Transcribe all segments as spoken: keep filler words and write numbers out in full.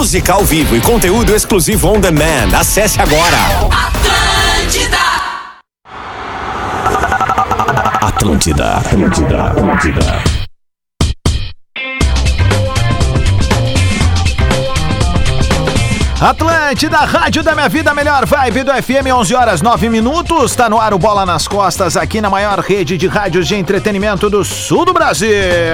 música ao vivo e conteúdo exclusivo on demand. Acesse agora. Atlântida. Atlântida, Atlântida, Atlântida. Atlântida, rádio da minha vida, melhor vibe do F M, onze horas nove minutos. Tá no ar o Bola nas Costas, aqui na maior rede de rádios de entretenimento do sul do Brasil.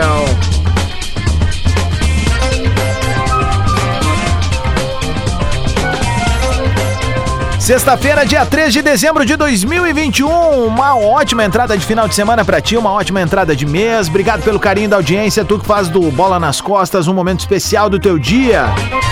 Sexta-feira, dia três de dezembro de dois mil e vinte e um, uma ótima entrada de final de semana pra ti, uma ótima entrada de mês. Obrigado pelo carinho da audiência, tu que faz do Bola nas Costas um momento especial do teu dia.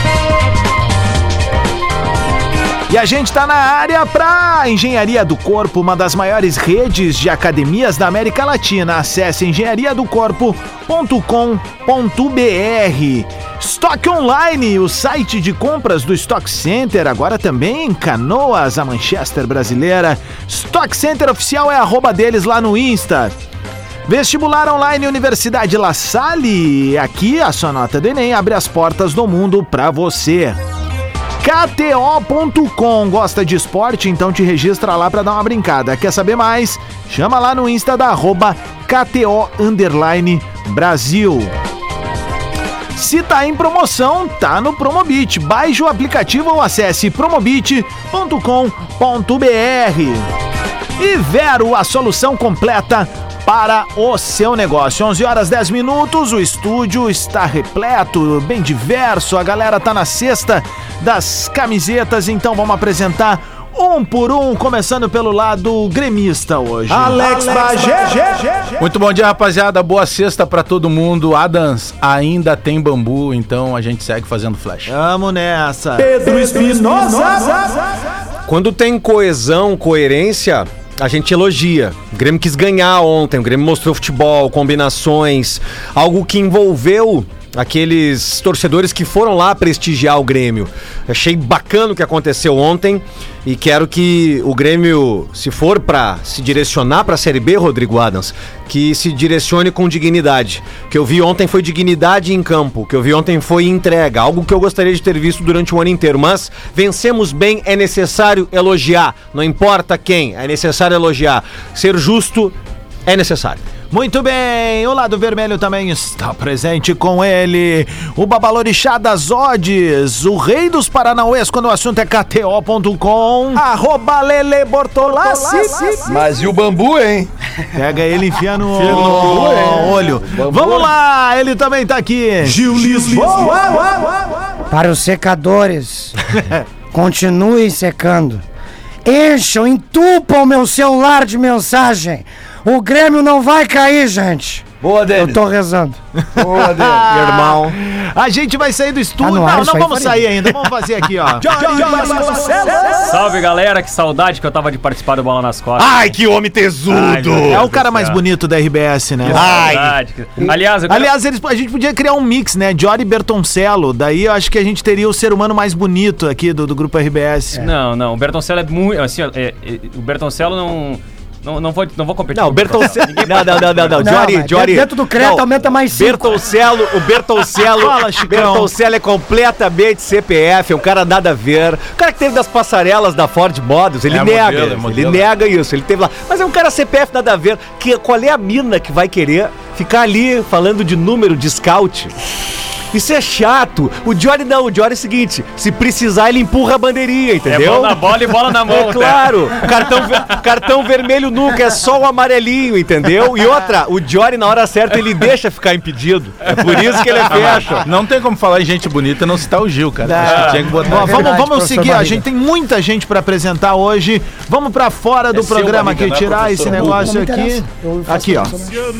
E a gente tá na área pra Engenharia do Corpo, uma das maiores redes de academias da América Latina. Acesse engenharia do corpo ponto com ponto b r. Stock Online, o site de compras do Stock Center, agora também em Canoas, a Manchester brasileira. Stock Center Oficial é arroba deles lá no Insta. Vestibular Online Universidade La Salle, aqui a sua nota do Enem abre as portas do mundo pra você. K T O ponto com, gosta de esporte? Então te registra lá pra dar uma brincada. Quer saber mais? Chama lá no Insta da arroba K T O underline Brasil. Se tá em promoção, tá no Promobit. Baixe o aplicativo ou acesse promobit ponto com ponto b r. E Vero, a solução completa para o seu negócio. onze horas dez minutos, o estúdio está repleto, bem diverso, a galera tá na cesta das camisetas, então vamos apresentar um por um, começando pelo lado gremista hoje. Alex, Alex Bagé. Muito bom dia, rapaziada, boa sexta pra todo mundo. Adams, ainda tem bambu, então a gente segue fazendo flash. Vamos nessa. Pedro Espinosa. Quando tem coesão, coerência, a gente elogia. O Grêmio quis ganhar ontem, o Grêmio mostrou futebol, combinações, algo que envolveu aqueles torcedores que foram lá prestigiar o Grêmio. Achei bacana o que aconteceu ontem e quero que o Grêmio, se for para se direcionar para a Série B, Rodrigo Adams, que se direcione com dignidade. O que eu vi ontem foi dignidade em campo, o que eu vi ontem foi entrega, algo que eu gostaria de ter visto durante o ano inteiro, mas vencemos bem, é necessário elogiar, não importa quem, é necessário elogiar. Ser justo é necessário. Muito bem, o lado vermelho também está presente com ele, o babalorixá das odds, o rei dos paranauês quando o assunto é K T O ponto com, arroba Lele Bortolassi. Mas e o bambu, hein? Pega ele e enfia no, enfia no bambu, olho. Bambu. Vamos lá, ele também tá aqui. Gil Lisboa. Para os secadores, continuem secando. Encham, entupam meu celular de mensagem. O Grêmio não vai cair, gente. Boa, Denis. Eu tô rezando. Boa, Denis. Irmão. A gente vai sair do estúdio. Tá não, não vamos sair ainda. Vamos fazer aqui, ó. Salve, galera. Que saudade que eu tava de participar do Bola nas Costas. Ai, que homem tesudo. Ai, é o cara mais bonito da R B S, né? Ai. Aliás, eu quero... Aliás eles, a gente podia criar um mix, né? Jory Bertoncello. Daí eu acho que a gente teria o ser humano mais bonito aqui do, do grupo R B S. É. Não, não. O Bertoncello é muito... Assim, é, é, o Bertoncello não... Não, não, vou, não vou competir. Não, o Bertoncello. Não, não, não, não, não. Jory, Jory. Dentro do crédito aumenta mais cinco. Bertoncello, o Bertoncello. Fala, Chicão. Bertoncello é completamente C P F, é um cara nada a ver. O cara que teve das passarelas da Ford Models, ele é nega. Modelo, é modelo. Ele nega isso, ele teve lá. Mas é um cara C P F nada a ver. Que, qual é a mina que vai querer ficar ali falando de número de scout? Isso é chato. O Jory não, o Jory é o seguinte, se precisar ele empurra a bandeirinha, entendeu? É bola na bola e bola na mão. É claro, cartão, cartão vermelho nunca, é só o amarelinho, entendeu? E outra, o Jory na hora certa ele deixa ficar impedido. É por isso que ele fecha. Não tem como falar em gente bonita e não citar o Gil, cara. É. Tinha que botar. Bom, vamos vamos seguir, a gente tem muita gente pra apresentar hoje. Vamos pra fora do é programa aqui, tirar esse negócio aqui. Aqui, ó.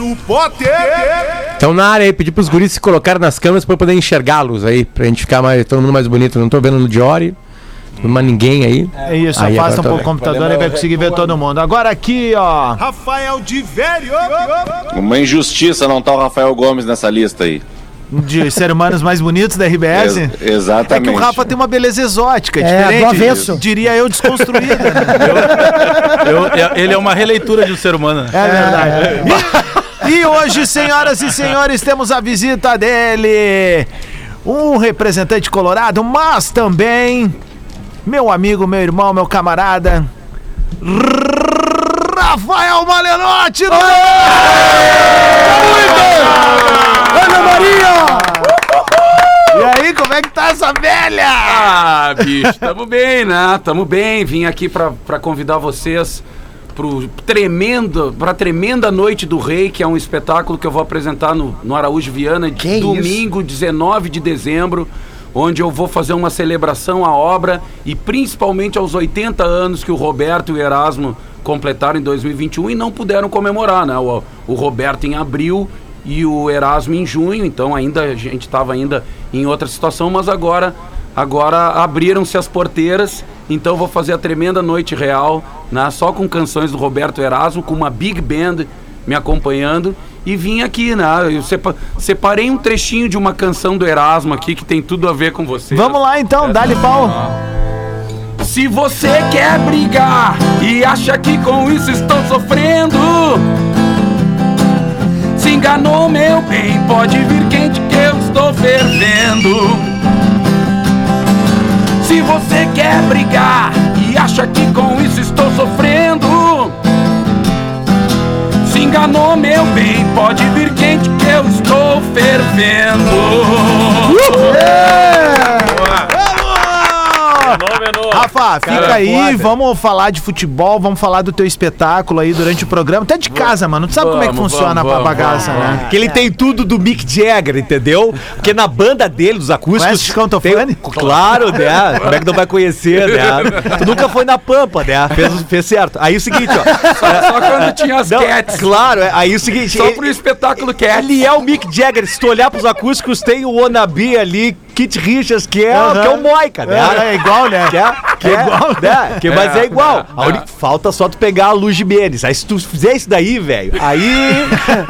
Então na área aí, pedir pros guris se colocarem nas câmeras pra eu poder enxergá-los aí, pra gente ficar mais, todo mundo mais bonito. Não tô vendo no Jory, mas ninguém aí. É isso, aí, afasta um pouco o computador e vai conseguir ver todo mundo. Agora aqui, ó. Rafael de Velho. Uma injustiça não tá o Rafael Gomes nessa lista aí. De ser humanos mais bonitos da R B S? Ex- exatamente. É que o Rafa tem uma beleza exótica, É, diferente. do avesso. Diria eu, desconstruída. Né? Eu, eu, ele é uma releitura de um ser humano. É verdade. E, e hoje, senhoras e senhores, temos a visita dele. um representante colorado, mas também meu amigo, meu irmão, meu camarada, Rafael Malenotti! Ana Maria! E aí, como é que tá essa velha? Ah, bicho, tamo bem, né? Tamo bem. Vim aqui pra, pra convidar vocês pro tremendo, pra tremenda Noite do Rei, que é um espetáculo que eu vou apresentar no, no Araújo Viana, Que domingo, dezenove de dezembro, onde eu vou fazer uma celebração à obra e principalmente aos oitenta anos que o Roberto e o Erasmo completaram em dois mil e vinte e um e não puderam comemorar, né? O, o Roberto em abril e o Erasmo em junho, então ainda a gente estava ainda em outra situação, mas agora, agora abriram-se as porteiras, então vou fazer a tremenda Noite Real, né? Só com canções do Roberto Erasmo, com uma big band me acompanhando, e vim aqui, né? Eu sepa- separei um trechinho de uma canção do Erasmo aqui que tem tudo a ver com você. Vamos lá então, dá-lhe pau. Se você quer brigar e acha que com isso estou sofrendo, se enganou, meu bem, pode vir quente que eu estou fervendo. Se você quer brigar e acha que com isso estou sofrendo, se enganou, meu bem, pode vir quente que eu estou fervendo. Rafa, fica Cara, aí, foda. vamos falar de futebol, vamos falar do teu espetáculo aí durante o programa. Até de casa, mano. Tu sabe como é que Vamos, funciona vamos, a bagaça, vamos, né? Que ele tem tudo do Mick Jagger, entendeu? Porque na banda dele, dos acústicos... Conhece Chicão Tofani? tem- Claro, né? Como é que não vai conhecer, né? Tu nunca foi na Pampa, né? Fez, fez certo. Aí o seguinte, ó... Só quando tinha as Não, cats. claro, é, aí o seguinte... Só ele- pro espetáculo Cats. Ele é o Mick Jagger. Se tu olhar pros acústicos, tem o Wannabe ali, Kit Richards, que é, Aham. que é o Moica, né? É, é igual, né? Que é, que é, igual, né? Que, mas é, É, igual. é, A única, falta só tu pegar a Lu Gimenez. Aí se tu fizer isso daí, velho, aí.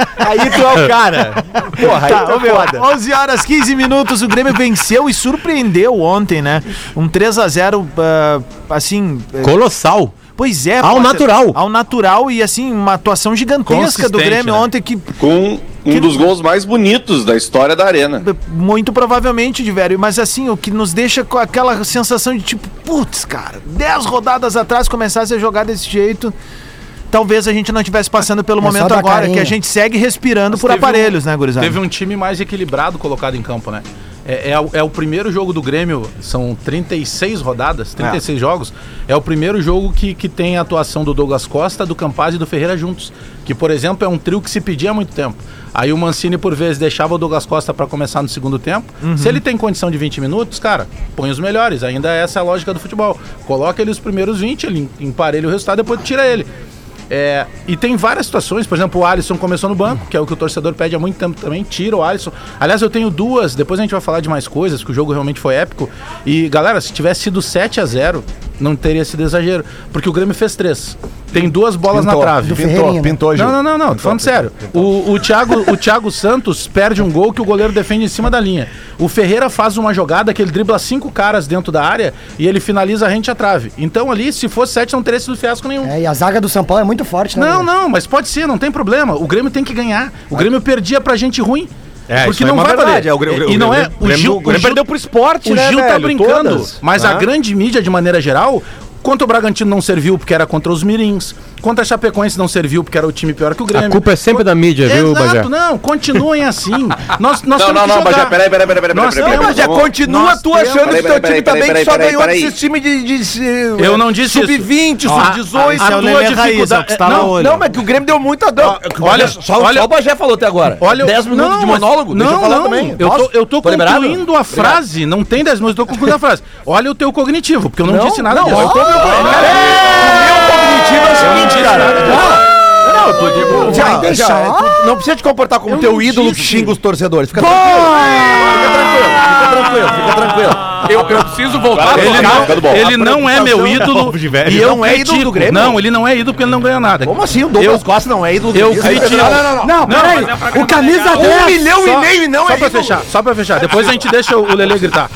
Aí tu é o cara. Porra, aí Tá, tu ô, é meu, foda. onze horas, quinze minutos, o Grêmio venceu e surpreendeu ontem, né? Um três a zero, ah, assim... eh, Colossal. Pois é. Ao pô, natural. Ao natural e, assim, uma atuação gigantesca do Consistente, Grêmio né? ontem que... Com um Que- dos gols mais bonitos da história da Arena. Muito provavelmente, de velho, mas assim, o que nos deixa com aquela sensação de tipo, putz, cara, dez rodadas atrás começasse a jogar desse jeito, talvez a gente não estivesse passando pelo É só momento dar agora, carinho. que a gente segue respirando por Teve aparelhos, um- né, gurizada? Teve um time mais equilibrado colocado em campo, né? É, é, o- é o primeiro jogo do Grêmio, são trinta e seis rodadas, trinta e seis jogos. É o primeiro jogo que, que tem a atuação do Douglas Costa, do Campaz e do Ferreira juntos. Que, por exemplo, é um trio que se pedia há muito tempo. Aí o Mancini, por vezes, deixava o Douglas Costa para começar no segundo tempo. Se ele tem condição de vinte minutos, cara, põe os melhores. Ainda essa é a lógica do futebol. Coloca ele os primeiros vinte, ele emparelha o resultado, depois tira ele. É, e tem várias situações, por exemplo, o Alisson começou no banco, que é o que o torcedor pede há muito tempo também, tira o Alisson. Aliás, eu tenho duas, depois a gente vai falar de mais coisas, porque o jogo realmente foi épico. E, galera, se tivesse sido sete a zero, não teria sido exagero, porque o Grêmio fez três. Tem duas bolas Pintou, na trave. Do pintou, Ferreirinha, né? pintou, Gil. Não, não, não, não, tô falando sério. O, o, Thiago, o Thiago Santos perde um gol que o goleiro defende em cima da linha. O Ferreira faz uma jogada que ele dribla cinco caras dentro da área e ele finaliza a rente à trave. Então ali, se fosse sete, não teria sido fiasco nenhum. É, e a zaga do São Paulo é muito forte, né? Não, não, mas pode ser, não tem problema. O Grêmio tem que ganhar. O Grêmio perdia pra gente ruim. É, porque isso não é uma vai verdade. valer. É, o Grêmio- e o não é Grêmio- o o Grêmio- Gil, o Grêmio perdeu pro esporte, o né, Gil tá velho? brincando, Todas, mas a tá? grande mídia de maneira geral, contra o Bragantino não serviu porque era contra os Mirins, contra a Chapecoense não serviu porque era o time pior que o Grêmio. A culpa é sempre da mídia, viu, Exato, Bagé? não, continuem assim. Nós, nós Não, temos não, que não, jogar. Bagé, peraí, peraí, peraí, peraí, Nós peraí, temos- peraí, Já vamos- continua nós tu temos- achando que Peraí, teu peraí, time peraí, também que só peraí, ganhou peraí. desse time de, de, de Eu não disse sub vinte, isso. sub dezoito. Esse é o a Lelê tua Raiz, é o que dificuldade- está na não, olho. Não, mas que o Grêmio deu muita dor. olha, só, olha- só o Bagé falou até agora. Olha, dez minutos de mas- monólogo, deixa eu não, falar não, também. Eu tô, Posso? eu tô Tô liberado? concluindo a frase, não tem dez minutos, eu tô concluindo a frase. Olha o teu cognitivo, porque eu não, Não, disse nada não, disso. eu tô- O meu cognitivo é o seguinte, cara. Não, não, tu digo, já, Vai já, deixar? tu não precisa te comportar como Eu teu não ídolo disse. que xinga os torcedores. Fica tranquilo. Fica tranquilo, fica tranquilo, fica tranquilo. Eu, eu preciso voltar Vai, a Ele Fica tocar. não, bom. ele não é meu ídolo e eu Não é ídolo critico. do Grêmio? Não, ele não é ídolo porque ele não ganha nada. Como assim? O Douglas Eu- Costa não é ídolo do eu Grêmio? critico. Não, não, não. Não, peraí. mas é um O camisa programa dez. Um milhão Só- e meio e não Só é pra ídolo. fechar, só pra fechar. Depois a gente deixa o Lelê gritar.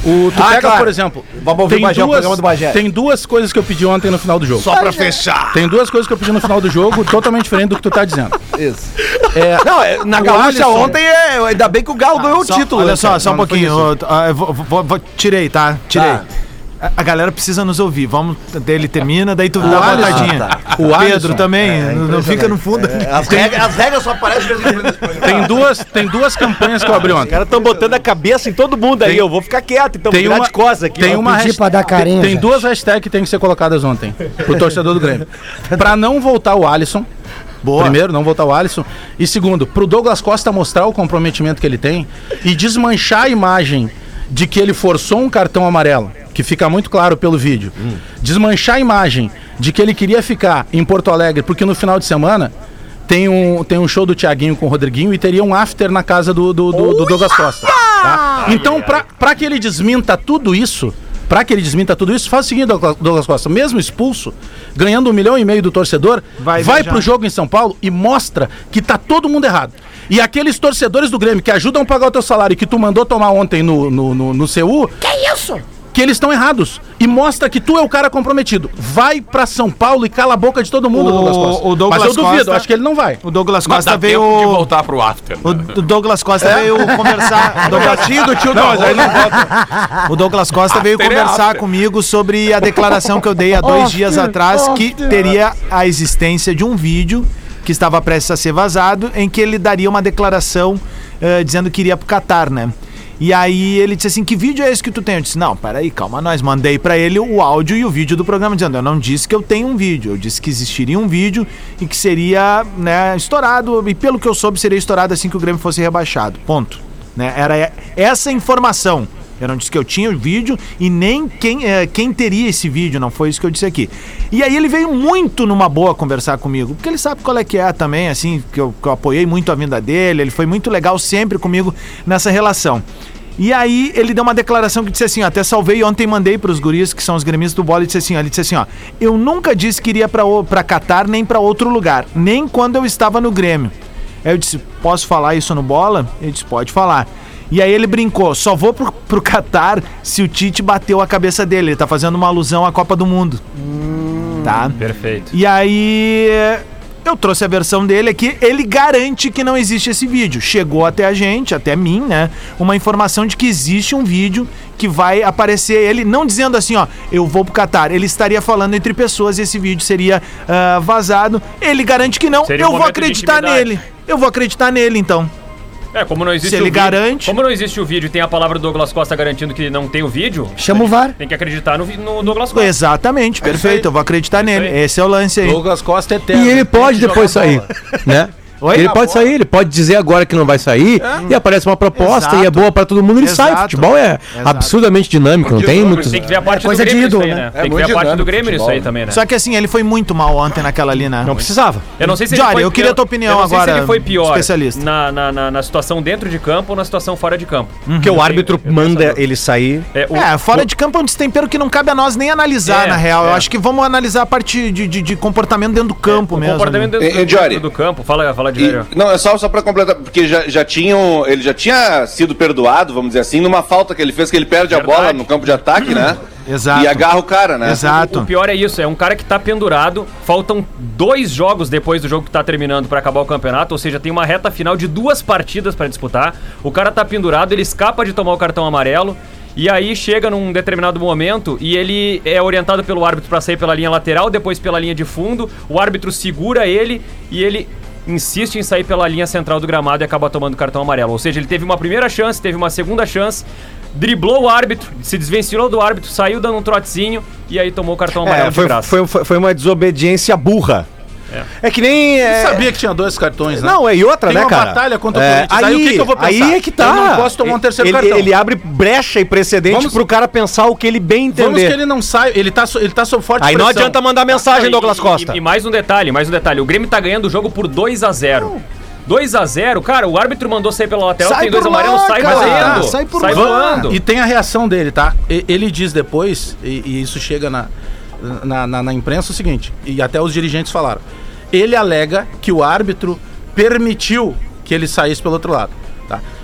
O, tu Ah, pega, claro. por exemplo. Vamos ouvir o Bagé, o programa do Bagé. Tem duas coisas que eu pedi ontem no final do jogo. Só pra fechar. Tem duas coisas que eu pedi no final do jogo, totalmente diferente do que tu tá dizendo. Isso. É, Não, é, na o Gaúcha Alisson- ontem, é, ainda bem que o Galo ganhou Só- o título. Olha né, só, cara? só um Não, não foi pouquinho. isso. eu- ah, eu vou- vou- vou- tirei, tá? Tirei. Tá. A, a galera precisa nos ouvir. Vamos, ele termina, daí tu dá uma Alisson, botadinha. tá. O O Pedro Alisson, também, não fica no fundo. É, as, regras, as regras só aparecem de vez em quando nesse programa. Tem duas, tem duas campanhas que eu abri Os ontem. caras estão botando a cabeça em todo mundo aí. Tem- Eu vou ficar quieto, então Tem vou virar uma, de costas aqui. tem ó. uma Pedir hashtag- pra dar carinho, tem gente. duas hashtags que tem que ser colocadas ontem pro torcedor do Grêmio. Pra não voltar o Alisson. Boa. Primeiro, não voltar o Alisson. E segundo, pro Douglas Costa mostrar o comprometimento que ele tem e desmanchar a imagem de que ele forçou um cartão amarelo, que fica muito claro pelo vídeo. Desmanchar a imagem de que ele queria ficar em Porto Alegre, porque no final de semana tem um, tem um show do Thiaguinho com o Rodriguinho e teria um after na casa do, do, do, do Douglas Costa. Tá? Então, pra, pra que ele desminta tudo isso, pra que ele desminta tudo isso, faz o seguinte, Douglas Douglas Costa, mesmo expulso, ganhando um milhão e meio do torcedor, Vai vai, viajar. pro jogo em São Paulo e mostra que tá todo mundo errado. E aqueles torcedores do Grêmio que ajudam a pagar o teu salário e que tu mandou tomar ontem no, no, no, no C U... Que isso? Que eles estão errados. E mostra que tu é o cara comprometido. Vai pra São Paulo e cala a boca de todo mundo, O- Douglas Costa. o Douglas Mas eu duvido, Costa- acho que ele não vai. O Douglas Mas Costa dá veio. tempo de voltar pro after. O, o Douglas Costa veio conversar. O Douglas, do tio Não, mas aí não volta. o Douglas Costa veio After é conversar after. comigo sobre a declaração que eu dei há dois dias atrás, que teria a existência de um vídeo que estava prestes a ser vazado, em que ele daria uma declaração eh, dizendo que iria pro Catar, né? E aí ele disse assim, que vídeo é esse que tu tem? Eu disse, não, peraí, calma, nós mandei pra ele o áudio e o vídeo do programa, dizendo, eu não disse que eu tenho um vídeo, eu disse que existiria um vídeo e que seria, né, estourado, e pelo que eu soube, seria estourado assim que o Grêmio fosse rebaixado, ponto. Né? Era essa informação. Eu não disse que eu tinha o vídeo e nem quem, eh, quem teria esse vídeo, não foi isso que eu disse aqui. E aí ele veio muito numa boa conversar comigo, porque ele sabe qual é que é também, assim, que eu, que eu apoiei muito a vinda dele, ele foi muito legal sempre comigo nessa relação. E aí ele deu uma declaração que disse assim, ó, até salvei ontem e mandei pros guris, que são os gremistas do bola, e disse assim, ó, ele disse assim, ó, eu nunca disse que iria pra, o- pra Catar nem pra outro lugar, nem quando eu estava no Grêmio. Aí eu disse, posso falar isso no bola? Ele disse, pode falar. E aí ele brincou, só vou pro, pro Catar se o Tite bateu a cabeça dele. Ele tá fazendo uma alusão à Copa do Mundo. Tá? Perfeito. E aí eu trouxe a versão dele aqui, ele garante que não existe esse vídeo. Chegou até a gente, até mim, né? Uma informação de que existe um vídeo que vai aparecer ele, não dizendo assim, ó, eu vou pro Catar. Ele estaria falando entre pessoas e esse vídeo seria ah, vazado. Ele garante que não, Seria eu um vou momento de acreditar intimidade. nele. Eu vou acreditar nele, então. É, como não existe Se o ele vídeo, garante- como não existe o vídeo e tem a palavra do Douglas Costa garantindo que não tem o vídeo, Chama o V A R. tem que acreditar no, vi- no Douglas Costa. Exatamente, perfeito. Eu vou acreditar nele. aí. Esse é o lance aí. Douglas Costa é eterno. E ele pode Tem que depois jogar sair, bola. né? Oi? Ele pode sair, ele pode dizer agora que não vai sair e aparece uma proposta Exato. e é boa pra todo mundo, ele sai. Exato. Futebol é Exato. absurdamente dinâmico, não tem muitos. Tem que ver a parte coisa do de Grêmio ídolo, nisso aí, né? né? É Tem que muito ver a parte do dinâmico Grêmio nisso futebol, aí também, né? Só que assim, ele foi muito mal ontem naquela ali, né? Não precisava. Eu não sei se Jory, ele foi eu queria a tua opinião eu não sei agora, se ele foi pior especialista. Na, na, na, na situação dentro de campo ou na situação fora de campo. Porque o árbitro eu- eu manda penso- ele sair. É, o- É, fora de campo é um destempero que não cabe a nós nem analisar, É, na real. Eu é. acho que vamos analisar a parte de, de, de comportamento dentro do campo o mesmo. comportamento né? dentro, E- e, Jory? dentro do campo. Fala, fala de E- velho. não, é só, só pra completar, porque já, já tinham, ele já tinha sido perdoado, vamos dizer assim, numa falta que ele fez, que ele perde a Verdade. bola no campo de ataque, né? Exato. E agarra o cara, né? Exato. O pior é isso, é um cara que tá pendurado, faltam dois jogos depois do jogo que tá terminando pra acabar o campeonato, ou seja, tem uma reta final de duas partidas pra disputar. O cara tá pendurado, ele escapa de tomar o cartão amarelo. E aí chega num determinado momento e ele é orientado pelo árbitro pra sair pela linha lateral, depois pela linha de fundo. O árbitro segura ele e ele insiste em sair pela linha central do gramado e acaba tomando cartão amarelo. Ou seja, ele teve uma primeira chance, teve uma segunda chance, driblou o árbitro, se desvencilhou do árbitro, saiu dando um trotezinho e aí tomou o cartão amarelo É, de foi, graça. foi, foi, foi uma desobediência burra. É, que nem. É... Eu sabia que tinha dois cartões, né? Não, é e outra, Tem né, uma cara? batalha contra o É, Corinthians. Aí o que que eu vou pensar? Aí é que tá. Eu não posso tomar um terceiro ele, cartão. Ele abre brecha e precedente Vamos- pro cara pensar o que ele bem entender. Vamos que ele não sai, ele tá, so- ele tá sob forte Aí não pressão. adianta mandar mensagem, E- Douglas e- Costa. E, e mais um detalhe, mais um detalhe. O Grêmio tá ganhando o jogo por dois a zero. dois a zero, cara, o árbitro mandou sair pela lateral, Sai tem dois por lá, amarelos, sai cara. fazendo. Sai por sai lá. voando. E tem a reação dele, tá? E- Ele diz depois, e, e isso chega na, na, na, na imprensa, o seguinte, e até os dirigentes falaram. Ele alega que o árbitro permitiu que ele saísse pelo outro lado, tá?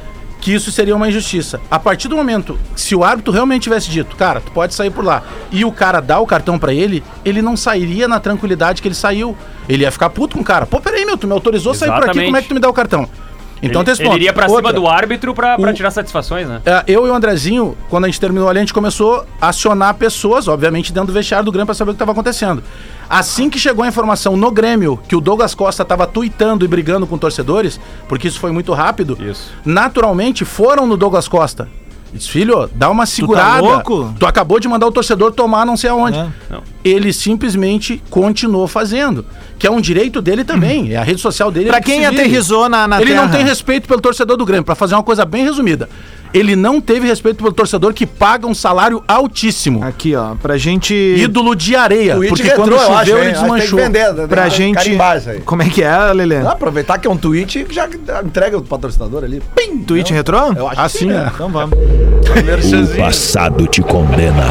que isso seria uma injustiça. A partir do momento, se o árbitro realmente tivesse dito, cara, tu pode sair por lá, e o cara dá o cartão pra ele, ele não sairia na tranquilidade que ele saiu. Ele ia ficar puto com o cara. Pô, peraí, meu, tu me autorizou a sair por aqui, como é que tu me dá o cartão? Então ele, tem esse ele ponto. iria pra Outra, cima do árbitro pra, pra o, tirar satisfações, né? É, eu e o Andrezinho, quando a gente terminou ali, a gente começou a acionar pessoas, obviamente dentro do vestiário do Grêmio, pra saber o que estava acontecendo. Assim que chegou a informação no Grêmio que o Douglas Costa estava tuitando e brigando com torcedores, porque isso foi muito rápido, isso. naturalmente foram no Douglas Costa. Diz, filho, dá uma segurada. Tu tá louco? Tu acabou de mandar o torcedor tomar não sei aonde. É. Não. Ele simplesmente continuou fazendo. Que é um direito dele também. Uhum. É a rede social dele. Pra quem aterrizou na, na Ele terra. não tem respeito pelo torcedor do Grêmio. Pra fazer uma coisa bem resumida. Ele não teve respeito pelo torcedor que paga um salário altíssimo. Aqui, ó, pra gente... Ídolo de areia. Tweet Porque retrô, quando eu choveu, acho, ele hein? desmanchou. Tem que vender, Pra gente... carimbar isso aí. Como é que é, Lelê? Ah, aproveitar que é um tweet que já entrega o patrocinador ali. Pim! Tweet Não? retrô? Eu acho Assim, que sim, né? né? Então vamos. O passado te condena.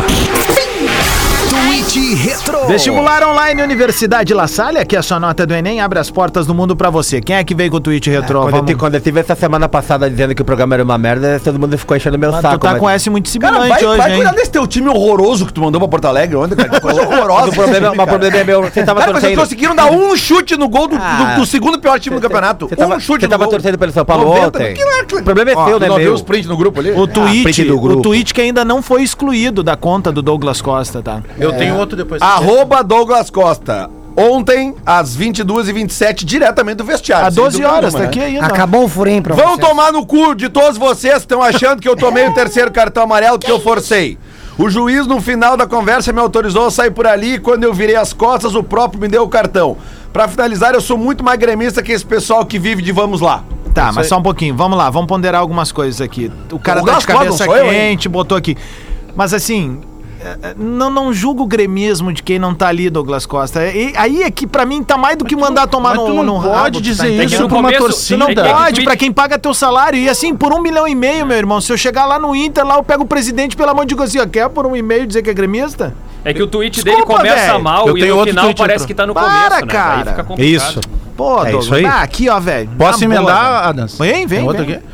Tweet Retro. Vestibular Online Universidade La Salle, aqui a sua nota do Enem abre as portas do mundo pra você. Quem é que veio com o Tweet Retro? Quando, eu, Vamos... te- quando eu tive essa semana passada dizendo que o programa era uma merda, todo mundo ficou enchendo meu Mas saco. tu tá mas- com S muito Cara, sibilante vai, hoje, vai hein? cuidar desse teu time horroroso que tu mandou pra Porto Alegre ontem, cara. Que coisa horrorosa. Mas o problema, esse time, mas o cara. problema é meu. Você tava Cara, vocês torcendo. conseguiram dar um chute no gol do, Ah. do- do segundo pior time do campeonato. Você tava, um chute você no tava gol. torcendo pelo São Paulo noventa, ontem. que lá, que- O problema é Ó, seu, tu né, não viu meu? os prints no grupo ali? O tweet, print do o grupo. tweet que ainda não foi excluído da conta do Douglas Costa, tá? Eu tenho outro depois. Arroba Douglas Costa. Ontem, às vinte e duas e vinte e sete, diretamente do vestiário. Há sem doze dúvida horas, nenhuma, tá né? aqui ainda. Acabou o furinho pra Vão vocês. tomar no cu de todos vocês que estão achando que eu tomei o terceiro cartão amarelo porque eu forcei. O juiz, no final da conversa, me autorizou a sair por ali e quando eu virei as costas, o próprio me deu o cartão. Pra finalizar, eu sou muito mais gremista que esse pessoal que vive de vamos lá. Tá, mas só um pouquinho. Vvamos lá, vamos ponderar algumas coisas aqui. O cara O tá de Douglas Costa, cabeça não sou eu, quente, botou aqui. Mas assim, é, é, não, não julgo o gremismo de quem não tá ali, Douglas Costa. E, aí é que pra mim tá mais do que mandar tomar mas no, tu não no pode rabo, tu dizer tá isso entendendo? pra uma começo, torcida. Tu não É que- é que pode, tweet- pra quem paga teu salário. E assim, por um milhão e meio, meu irmão, se eu chegar lá no Inter, lá eu pego o presidente pela mão e digo assim, ó, quer por um e meio dizer que é gremista? É que o tweet Desculpa, dele começa velho. mal Eu e tenho no outro final tweet, parece Pedro. que tá no Para, começo, né? cara. Daí fica complicado. Isso. Pô, É Douglas, isso aí. ah, aqui, ó, velho. Posso Na boa, emendar, velho. Adams? Vem, vem, Tem outro vem. aqui?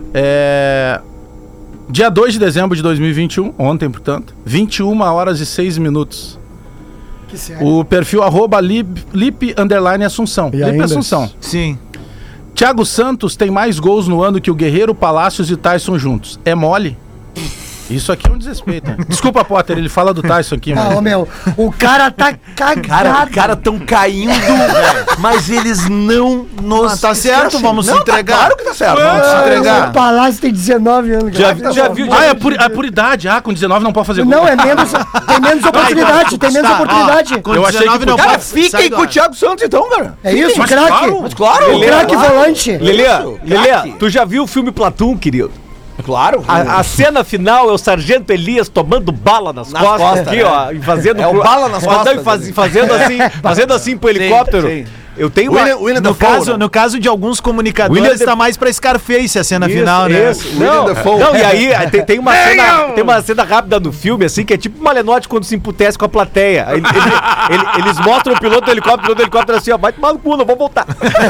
É... Dia dois de dezembro de dois mil e vinte e um, ontem, portanto, vinte e uma horas e seis minutos. Que sério. Uh, O perfil arroba lip, lip underline Assunção. E Lip ainda? Assunção. Sim. Thiago Santos tem mais gols no ano que o Guerreiro, Palácios e Tyson juntos. É mole? Isso aqui é um desrespeito, né? Desculpa, Potter, ele fala do Tyson aqui, Ah, mas... ô meu, o cara tá cagado. Cara, os caras tão caindo, mas eles não nos... Ah, tá certo, vamos se Não, entregar. Tá claro que tá certo. Vamos se O entregar. Palácio tem dezenove anos. Já, cara. já viu? Ah, é por, é por idade. Ah, com dezenove não pode fazer gol. Não, é menos. Tem menos oportunidade. Tem menos Tá, oportunidade. ó, com Eu achei que dezenove não Cara, pode- sai fiquem do com o ar. Thiago Santos então, cara. É isso, Mas craque. claro, Mas claro. O craque claro. volante. Lelê, Isso, Lelê, craque. tu já viu o filme Platum, querido? Claro. A, a cena final é o Sargento Elias tomando bala nas, Nas costas, costas, aqui, né? ó, e fazendo É o bala nas Não, costas, e faz- ali. fazendo assim, fazendo assim pro helicóptero. sim. Eu tenho uma William, William No Dafoe, caso, né? no caso de alguns comunicadores, William tá mais pra Scarface a cena Isso, final, né? isso. William Não, Dafoe. não, e aí tem, tem uma cena, tem uma cena rápida no filme, assim, que é tipo Malenotti quando se emputece com a plateia. Ele- ele- ele- eles mostram o piloto do helicóptero, o piloto do helicóptero assim, ó, vai tomar no cu, não vou voltar.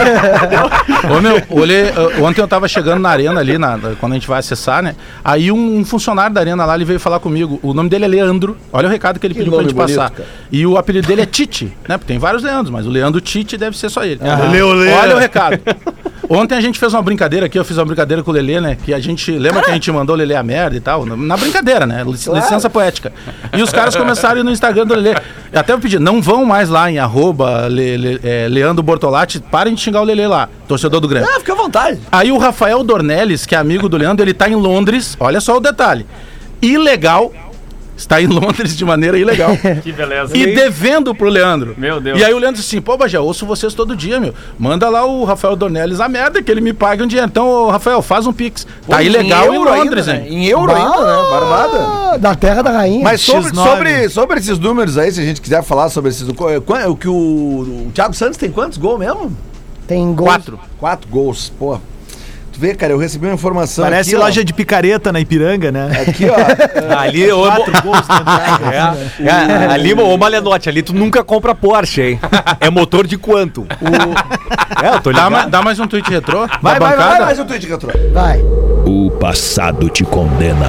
Ô, meu, olhei, uh, ontem eu tava chegando na arena ali, na, na- quando a gente vai acessar, né? Aí um, um funcionário da arena lá, ele veio falar comigo. O nome dele é Leandro. Olha o recado que ele pediu pra nome gente bonito, passar. cara. E o apelido dele é Tite, né? Porque tem vários Leandros, mas o Leandro Tite deve ser só ele. Lelê, olê. Olha o recado. Ontem a gente fez uma brincadeira aqui, eu fiz uma brincadeira com o Lelê, né? Que a gente. Lembra que a gente mandou o Lelê a merda e tal? Na, na brincadeira, né? Lic- Licença poética. E os caras começaram a ir no Instagram do Lelê. Até eu pedi, não vão mais lá em arroba Le, Le- é, Leandro Bortolatti, parem de xingar o Lelê lá, torcedor do Grêmio. Ah, fica à vontade. Aí o Rafael Dornelles, que é amigo do Leandro, ele tá em Londres, olha só o detalhe. Ilegal, está em Londres de maneira ilegal. Que beleza. E devendo pro Leandro. Meu Deus. E aí o Leandro disse assim, pô, Bagé, ouço vocês todo dia, meu. Manda lá o Rafael Dornelles a merda, que ele me pague um dinheiro. Então, ô, Rafael, faz um pix. Tá Pô, ilegal em, euro Londres, ainda, hein? né? Em euro ainda, né? Barbada. Ah, da terra da rainha. Mas sobre, X nove. sobre, sobre esses números aí, se a gente quiser falar sobre esses... Qu- O que o, o Thiago Santos tem quantos gols mesmo? Tem gol. Quatro. Quatro gols, pô. Tu vê, cara, eu recebi uma informação Parece aqui, loja ó. de picareta na Ipiranga, né? Aqui, ó. Ali, ô, Quatro gols tentados, é, é, ali, ô Malenote, ali tu nunca compra Porsche, hein? É motor de quanto? O... É, eu tô Dá, ligado. ma- dá mais um tweet retrô? Vai, da vai, bancada? vai, mais um tweet, retrô. Vai. O passado te condena.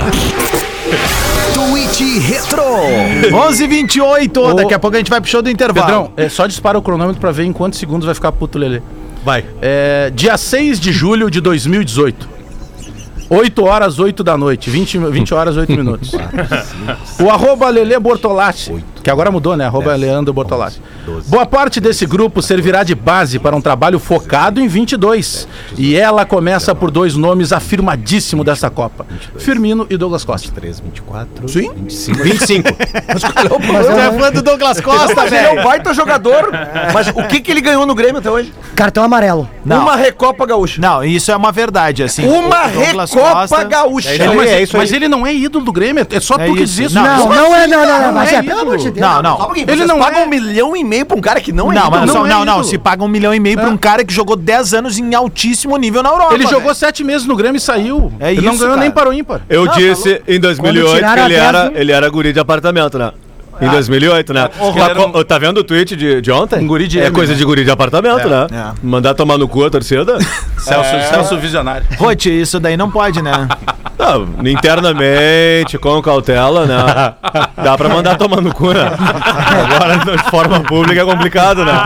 Tweet Retro. onze e vinte e oito, daqui a pouco a gente vai pro show do intervalo. Pedrão, é, só dispara o cronômetro pra ver em quantos segundos vai ficar puto Lelê. Vai. É, dia seis de julho de dois mil e dezoito. oito horas, oito da noite. vinte, vinte horas, oito minutos. O arroba Lelê Bortolatti, que agora mudou, né? Arroba Leandro Bortolatti. Boa parte desse grupo servirá de base para um trabalho focado em vinte e dois. E ela começa por dois nomes afirmadíssimos dessa Copa: Firmino e Douglas Costa. vinte e três, vinte e quatro, Sim. vinte e cinco. vinte e cinco. Mas tu é fã do Douglas Costa, Mas ele é um velho. baita jogador. Mas o que, que ele ganhou no Grêmio até hoje? Cartão amarelo. Não. Uma Recopa Gaúcha. Não, isso é uma verdade, assim. Uma O Douglas Recopa Costa- Gaúcha. Não, mas, é isso aí. mas ele não é ídolo do Grêmio, é só É tu que isso. diz isso. Não, Não, não é, não, não, não. Mas é é, pelo amor de Deus. Não, não. Só um pouquinho, Ele vocês não pagam é- um milhão e meio pra um cara que não é Não, ídolo. mas não, é não, não. ídolo. Se paga um milhão e meio pra um cara que jogou dez anos em altíssimo nível na Europa. Ele jogou velho. sete meses no Grêmio e saiu. É ele não isso, ganhou cara. nem para o ímpar. Eu Não, disse em dois mil e oito Quando que tiraram ele a era, dez, ele era guri de apartamento, né? Em dois mil e oito, né? Porra, Mas, era um- co- Tá vendo o tweet de, de ontem? Um guri de É M, coisa né? de guri de apartamento, né? é. Mandar tomar no cu a torcida? Celso, Celso Visionário. Rote, isso daí não pode, né? Não, internamente, com cautela, né? Dá pra mandar tomar no cu, né? Agora, de forma pública, é complicado, né?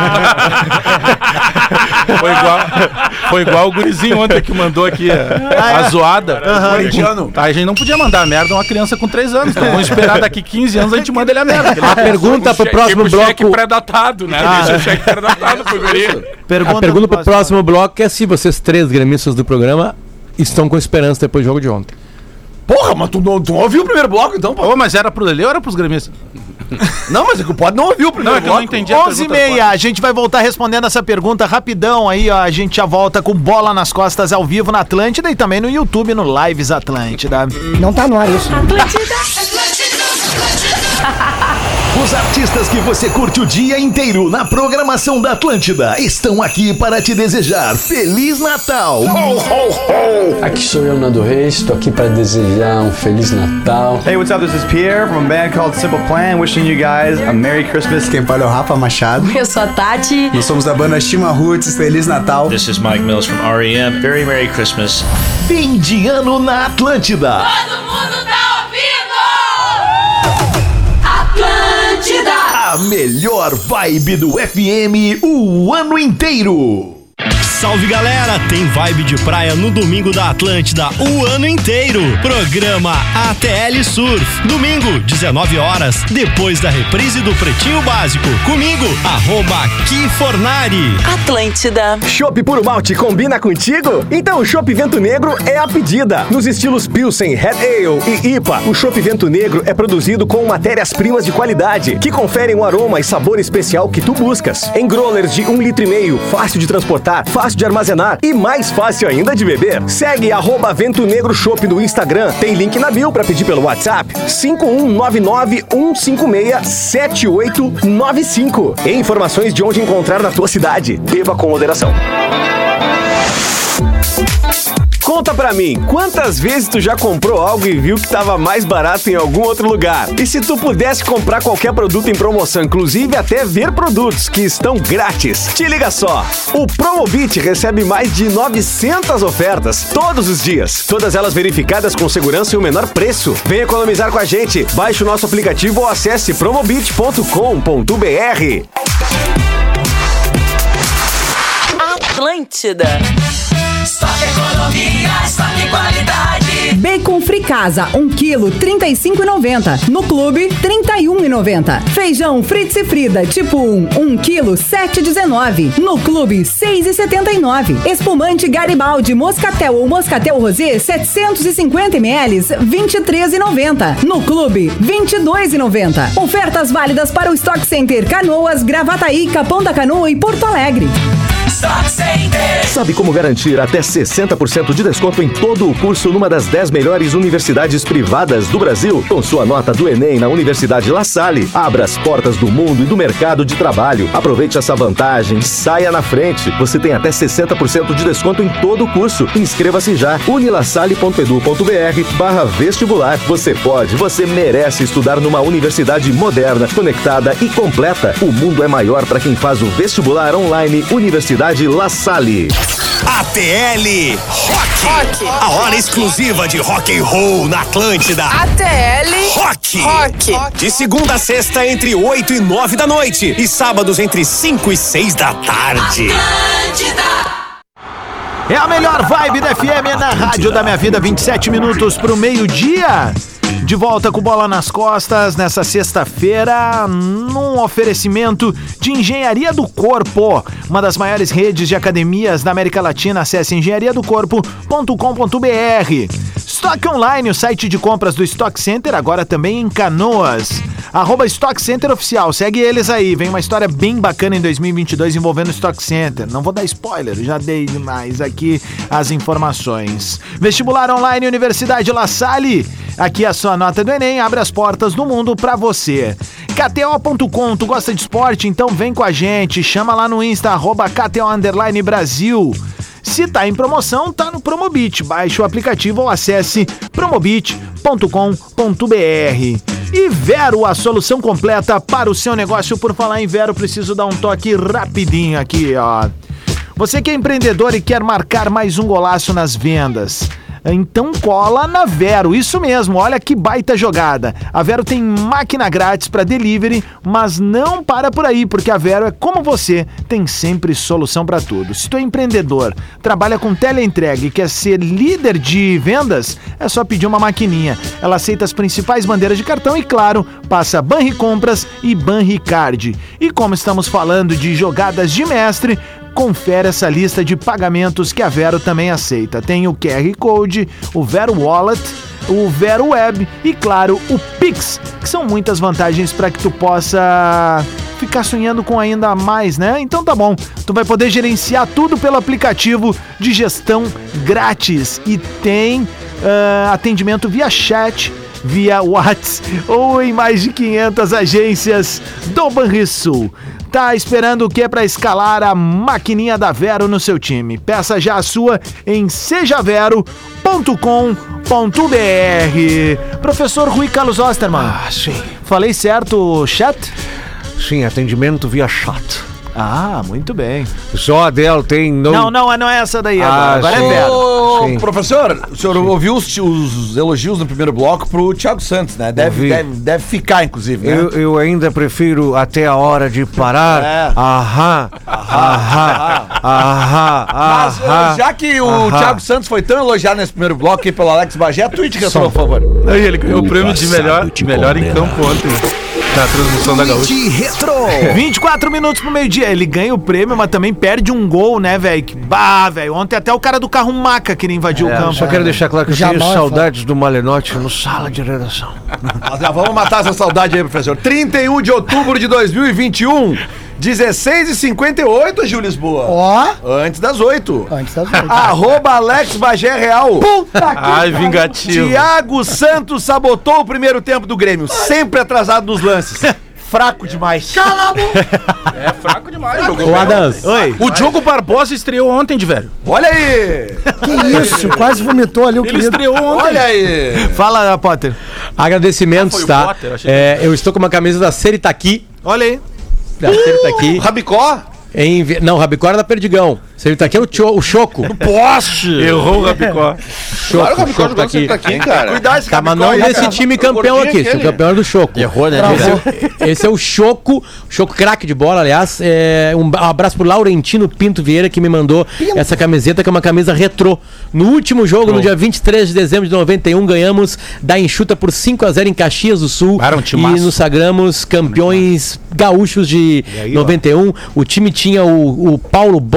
Foi igual, foi igual o gurizinho ontem que mandou aqui a, a zoada. Corintiano. A gente não podia mandar a merda a uma criança com três anos. Então vamos esperar daqui quinze anos a gente manda ele a merda. A pergunta pro próximo Tipo cheque bloco. pré-datado, né? Deixa o cheque pré-datado pro guri. Pergunta, A pergunta do pro próximo bloco é se vocês três gremistas do programa estão com esperança depois do jogo de ontem. Porra, mas tu não, tu não ouviu o primeiro bloco, então, pô? Ô, mas era pro Lelê ou era pros gremistas? Não, mas é que o Pod não ouviu o primeiro Não, é que eu bloco. não entendi a onze e pergunta. meia, a gente vai voltar respondendo essa pergunta rapidão aí, ó. A gente já volta com Bola nas Costas ao vivo na Atlântida e também no YouTube, no Lives Atlântida. Não tá no ar isso. Os artistas que você curte o dia inteiro na programação da Atlântida estão aqui para te desejar Feliz Natal. Ho, ho, ho. Aqui sou eu, Nando Reis, estou aqui para desejar um Feliz Natal. Hey, what's up? This is Pierre from a band called Simple Plan, wishing you guys a Merry Christmas. Quem fala é o Rafa Machado. Eu sou a Tati. Nós somos da banda Estima Roots, Feliz Natal. This is Mike Mills from R E M. Very Merry Christmas. Fim de ano na Atlântida. Todo mundo tá ouvindo? Atlântida! A melhor vibe do F M o ano inteiro. Salve galera, tem vibe de praia no domingo da Atlântida o ano inteiro. Programa A T L Surf. Domingo, dezenove horas, depois da reprise do Pretinho Básico. Comigo, arroba Kifornari. Atlântida. Chopp Puro Malte combina contigo? Então o Chopp Vento Negro é a pedida. Nos estilos Pilsen, Red Ale e I P A, o Chopp Vento Negro é produzido com matérias-primas de qualidade que conferem um aroma e sabor especial que tu buscas. Em growlers de um litro e meio, fácil de transportar, fácil de armazenar e mais fácil ainda de beber. Segue arroba Vento Negro Chopp no Instagram. Tem link na bio para pedir pelo WhatsApp cinco um nove nove um cinco seis sete oito nove cinco. E informações de onde encontrar na tua cidade. Beba com moderação. Conta pra mim, quantas vezes tu já comprou algo e viu que tava mais barato em algum outro lugar? E se tu pudesse comprar qualquer produto em promoção, inclusive até ver produtos que estão grátis? Te liga só, o Promobit recebe mais de novecentas ofertas todos os dias, todas elas verificadas com segurança e o menor preço. Vem economizar com a gente, baixe o nosso aplicativo ou acesse promobit ponto com ponto b r. Atlântida. Stock economia, stock qualidade. Bacon Free Casa, um quilo, trinta e cinco reais e noventa centavos. No clube, trinta e um reais e noventa centavos. Feijão Fritz e Frida, tipo um, um quilo, sete reais e dezenove centavos. No clube, seis reais e setenta e nove centavos. Espumante Garibaldi, Moscatel ou Moscatel Rosé, setecentos e cinquenta mililitros, vinte e três reais e noventa centavos. No clube, vinte e dois reais e noventa centavos. Ofertas válidas para o Stock Center Canoas, Gravataí, Capão da Canoa e Porto Alegre. Stock Center. Sabe como garantir até sessenta por cento de desconto em todo o curso numa das dez melhores universidades privadas do Brasil? Com sua nota do Enem na Universidade La Salle, abra as portas do mundo e do mercado de trabalho. Aproveite essa vantagem e saia na frente. Você tem até sessenta por cento de desconto em todo o curso. Inscreva-se já. unilasalle.edu.br barra vestibular. Você pode, você merece estudar numa universidade moderna, conectada e completa. O mundo é maior para quem faz o vestibular online. Universidade La Salle. A T L Rock. A hora exclusiva de rock and roll na Atlântida. A T L Rock. Rock. De segunda a sexta entre oito e nove da noite e sábados entre cinco e seis da tarde. Atlântida. É a melhor vibe da F M na rádio da minha vida, vinte e sete minutos pro meio-dia. De volta com bola nas costas nessa sexta-feira, num oferecimento de Engenharia do Corpo, uma das maiores redes de academias da América Latina. Acesse engenharia do corpo ponto com ponto b r. Stock Online, o site de compras do Stock Center, agora também em Canoas. Arroba Stock Center Oficial, segue eles aí. Vem uma história bem bacana em dois mil e vinte e dois envolvendo o Stock Center. Não vou dar spoiler, já dei demais aqui as informações. Vestibular Online Universidade La Salle. Aqui a sua nota do Enem abre as portas do mundo pra você. K T O ponto com, tu gosta de esporte? Então vem com a gente. Chama lá no Insta, arroba K T O Underline Brasil. Se tá em promoção, tá no Promobit. Baixe o aplicativo ou acesse promobit ponto com ponto b r. E Vero, a solução completa para o seu negócio. Por falar em Vero, preciso dar um toque rapidinho aqui, ó. Você que é empreendedor e quer marcar mais um golaço nas vendas, então cola na Vero, isso mesmo, olha que baita jogada. A Vero tem máquina grátis para delivery, mas não para por aí, porque a Vero é como você, tem sempre solução para tudo. Se tu é empreendedor, trabalha com teleentrega e quer ser líder de vendas, é só pedir uma maquininha. Ela aceita as principais bandeiras de cartão e, claro, passa Banricompras e Banricard. E como estamos falando de jogadas de mestre, confere essa lista de pagamentos que a Vero também aceita. Tem o Q R Code, o Vero Wallet, o Vero Web e, claro, o Pix, que são muitas vantagens para que tu possa ficar sonhando com ainda mais, né? Então tá bom, tu vai poder gerenciar tudo pelo aplicativo de gestão grátis e tem uh, atendimento via chat, via WhatsApp ou em mais de quinhentas agências do Banrisul. Tá esperando o que para escalar a maquininha da Vero no seu time? Peça já a sua em seja vero ponto com ponto b r. Professor Rui Carlos Osterman. Ah, sim. Falei certo, chat? Sim, atendimento via chat. Ah, muito bem. Só a dela tem... No... Não, não, não é essa daí ah, agora. Agora sim. é Vero. Ô, professor, o senhor ouviu os, os elogios no primeiro bloco pro Thiago Santos, né? Deve, deve, deve ficar, inclusive, né? Eu, eu ainda prefiro até a hora de parar. É. Aham, aham, aham, Mas aham, já que o aham. Thiago Santos foi tão elogiado nesse primeiro bloco aí pelo Alex Bagé, a Twitch que por favor. Aí ele ganhou o prêmio de melhor, melhor em campo ontem. Na transmissão da Gaúcha. Retro. vinte e quatro minutos pro meio-dia. Ele ganha o prêmio, mas também perde um gol, né, velho? Bah, velho. Ontem até o cara do carro Maca queria invadir É, o campo. Só quero deixar claro que eu Jamais tenho foi. saudades do Malenotti no sala de redação. Nós já vamos matar essa saudade aí, professor. trinta e um de outubro de dois mil e vinte e um. dezesseis e cinquenta e oito, Gil Lisboa. Ó. Antes das oito. Antes das oito. Arroba Alex Bagé Real. Puta que Ai, vingativo. Thiago Santos sabotou o primeiro tempo do Grêmio, sempre atrasado nos lances. Fraco demais. Cala a boca. É fraco demais. Jogou Ô, bem. Adams. Oi. O Diogo Barbosa estreou ontem, de velho. Olha aí. Que isso? Quase vomitou ali o Ele querido. estreou ontem. Olha aí. Fala, Potter. Agradecimentos, Ah, foi o tá? Potter, achei É, eu estou com uma camisa da Seritaqui. Olha aí. Da Seritaqui. Rabicó? Em... ve- Não, Rabicó era da Perdigão. Seritaqui é o, cho... o Choco. Poste. Errou o Rabicó. Choco, Claro que o Rabicó Choco jogou tá no Seritaqui, cara. Cuidado esse Tá, mas Rabicó não aí, desse cara. time campeão Gordinho aqui. Esse é o aquele. campeão é do Choco. Errou, né? Esse é, o- esse é o Choco, Choco craque de bola, aliás. É, um ba- abraço pro Laurentino Pinto Vieira, que me mandou essa camiseta, que é uma camisa retrô. No último jogo, no dia vinte e três de dezembro de noventa e um, ganhamos da Enxuta por cinco a zero em Caxias do Sul. Era um e timaço. nos sagramos campeões gaúchos de aí, noventa e um. O time tinha o, o Paulo Boff, o P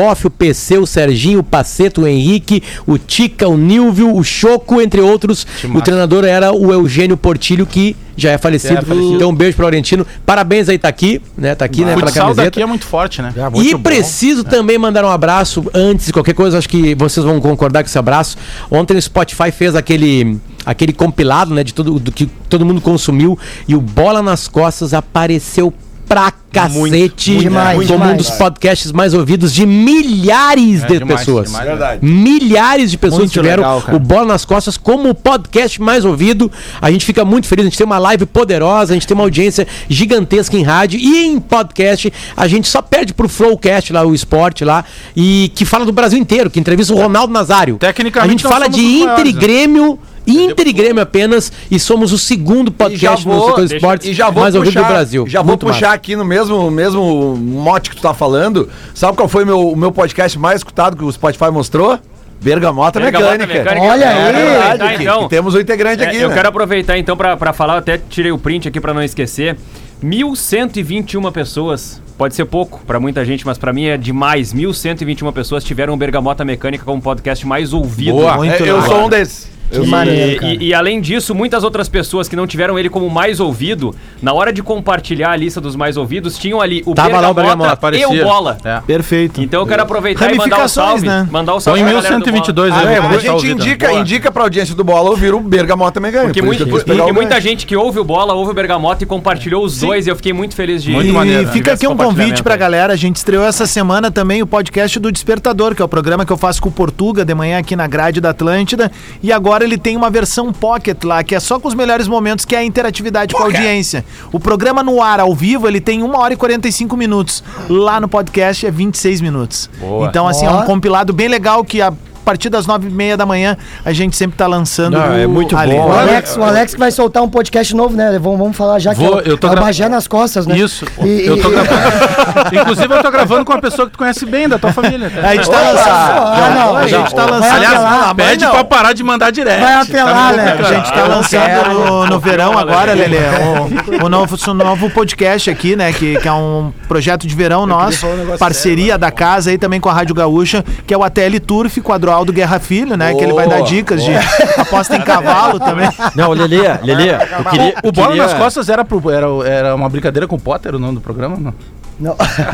P C, o Serginho, o Paceto, o Henrique, o Tica, o Nilvio, o Choco, entre outros. O treinador era o Eugênio Portilho, que já é falecido. É, falecido. Então um beijo pro Laurentino. Parabéns aí, tá aqui, né? Tá aqui, O né? Pela futsal camiseta. daqui é muito forte, né? E Muito bom. preciso também mandar um abraço antes de qualquer coisa, acho que vocês vão concordar com esse abraço. Ontem o Spotify fez aquele, aquele compilado, né, de tudo do que todo mundo consumiu, e o Bola nas Costas apareceu pra cacete, muito demais, como demais. um dos podcasts mais ouvidos de milhares É, de demais, pessoas. demais, verdade. Milhares de pessoas Muito tiveram legal, cara. o Bola nas Costas como o podcast mais ouvido. A gente fica muito feliz, a gente tem uma live poderosa, a gente tem uma audiência gigantesca em rádio e em podcast. A gente só perde pro Flowcast lá, o esporte lá, e que fala do Brasil inteiro, que entrevista o Ronaldo Nazário. Tecnicamente a gente nós fala somos de os Inter maiores, e né? Grêmio, Inter e Grêmio apenas, e somos o segundo E já podcast no vou, setor esportes e já vou mais ouvido puxar, do Brasil. Já vou Muito puxar massa. aqui no mesmo, mesmo mote que tu tá falando. Sabe qual foi meu, o meu podcast mais escutado que o Spotify mostrou? Bergamota, Bergamota Mecânica. Mecânica. Olha É aí. verdade, Tá, que- então. que temos um integrante É, aqui, eu né? quero aproveitar então pra, pra falar, eu até tirei o print aqui pra não esquecer. mil cento e vinte e uma pessoas, pode ser pouco pra muita gente, mas pra mim é demais. mil cento e vinte e uma pessoas tiveram o Bergamota Mecânica como podcast mais ouvido. Boa, Muito é, eu legal. sou um desses. Eu E, sou- maneiro, cara. e- e além disso, muitas outras pessoas que não tiveram ele como mais ouvido, na hora de compartilhar a lista dos mais ouvidos, tinham ali o Tava lá o Bergamota, e aparecia. o Bola. É. Perfeito. Então eu quero aproveitar e mandar um Ramificações, salve. né? Mandar um Põe salve em pra galera do mil cento e vinte e Bola. dois Ah, aí, é, vou a deixar gente ouvido. indica, Boa. indica pra audiência do Bola ouvir o Bergamota Mecânica. Porque, por muito, isso que eu quis e, pegar e o muita gancho. gente que ouve o Bola, ouve o Bergamota e compartilhou os dois, e eu fiquei muito feliz de Muito e maneiro, né? fica Tivesse aqui um convite compartilhamento pra aí. galera. A gente estreou essa semana também o podcast do Despertador, que é o programa que eu faço com o Portuga de manhã aqui na grade da Atlântida. E agora ele tem uma versão pocket lá, que é só com os melhores momentos, que é a interatividade com a audiência. O programa no ar, ao vivo, ele tem uma hora e quarenta e cinco minutos. Lá no podcast é vinte e seis minutos. Boa. Então, assim, é Ó. um compilado bem legal que a partir das nove e meia da manhã a gente sempre tá lançando. Não, é muito ali. bom. O Olha, Alex, o Alex que vai soltar um podcast novo, né? Vamos, vamos falar já que Vou, é o, eu tô é o gra- Bagé nas costas, né? Isso. E- eu tô e- gravando. Inclusive, eu tô gravando com uma pessoa que tu conhece bem, da tua família. A gente tá Ah, lançando. não, a gente tá vai lançando. apelar, Pede pra parar de mandar direct. Vai apelar, Tá me né? A complicando. gente tá Eu não lançando quero. no, no verão Não, agora, Lelê. Lelê, o, o novo, o novo podcast aqui, né? Que, que é um projeto de verão nosso, parceria da casa aí também com a Rádio Gaúcha, que é o A T L Turf com o Adroaldo Guerra Filho, né? Que ele vai dar dicas de aposta em cavalo também. Não, Lelê, Lelê, eu queria... O Bola queria- nas Costas era, pro, era, era uma brincadeira com o Potter, o nome do programa? Não. Não.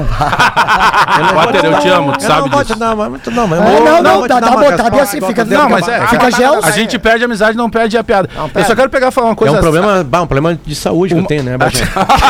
Potter, eu te amo, tu Eu sabe não vou te disso. dar, mas muito não, mas É, não, não, vou te dá, dar dá uma botada resposta assim, igual fica, que eu Não, mas é. fica gel. A gente perde a amizade, não perde a piada. Eu só quero pegar e falar uma É coisa. um problema, bah, um problema de saúde que eu tenho, né, Bagé?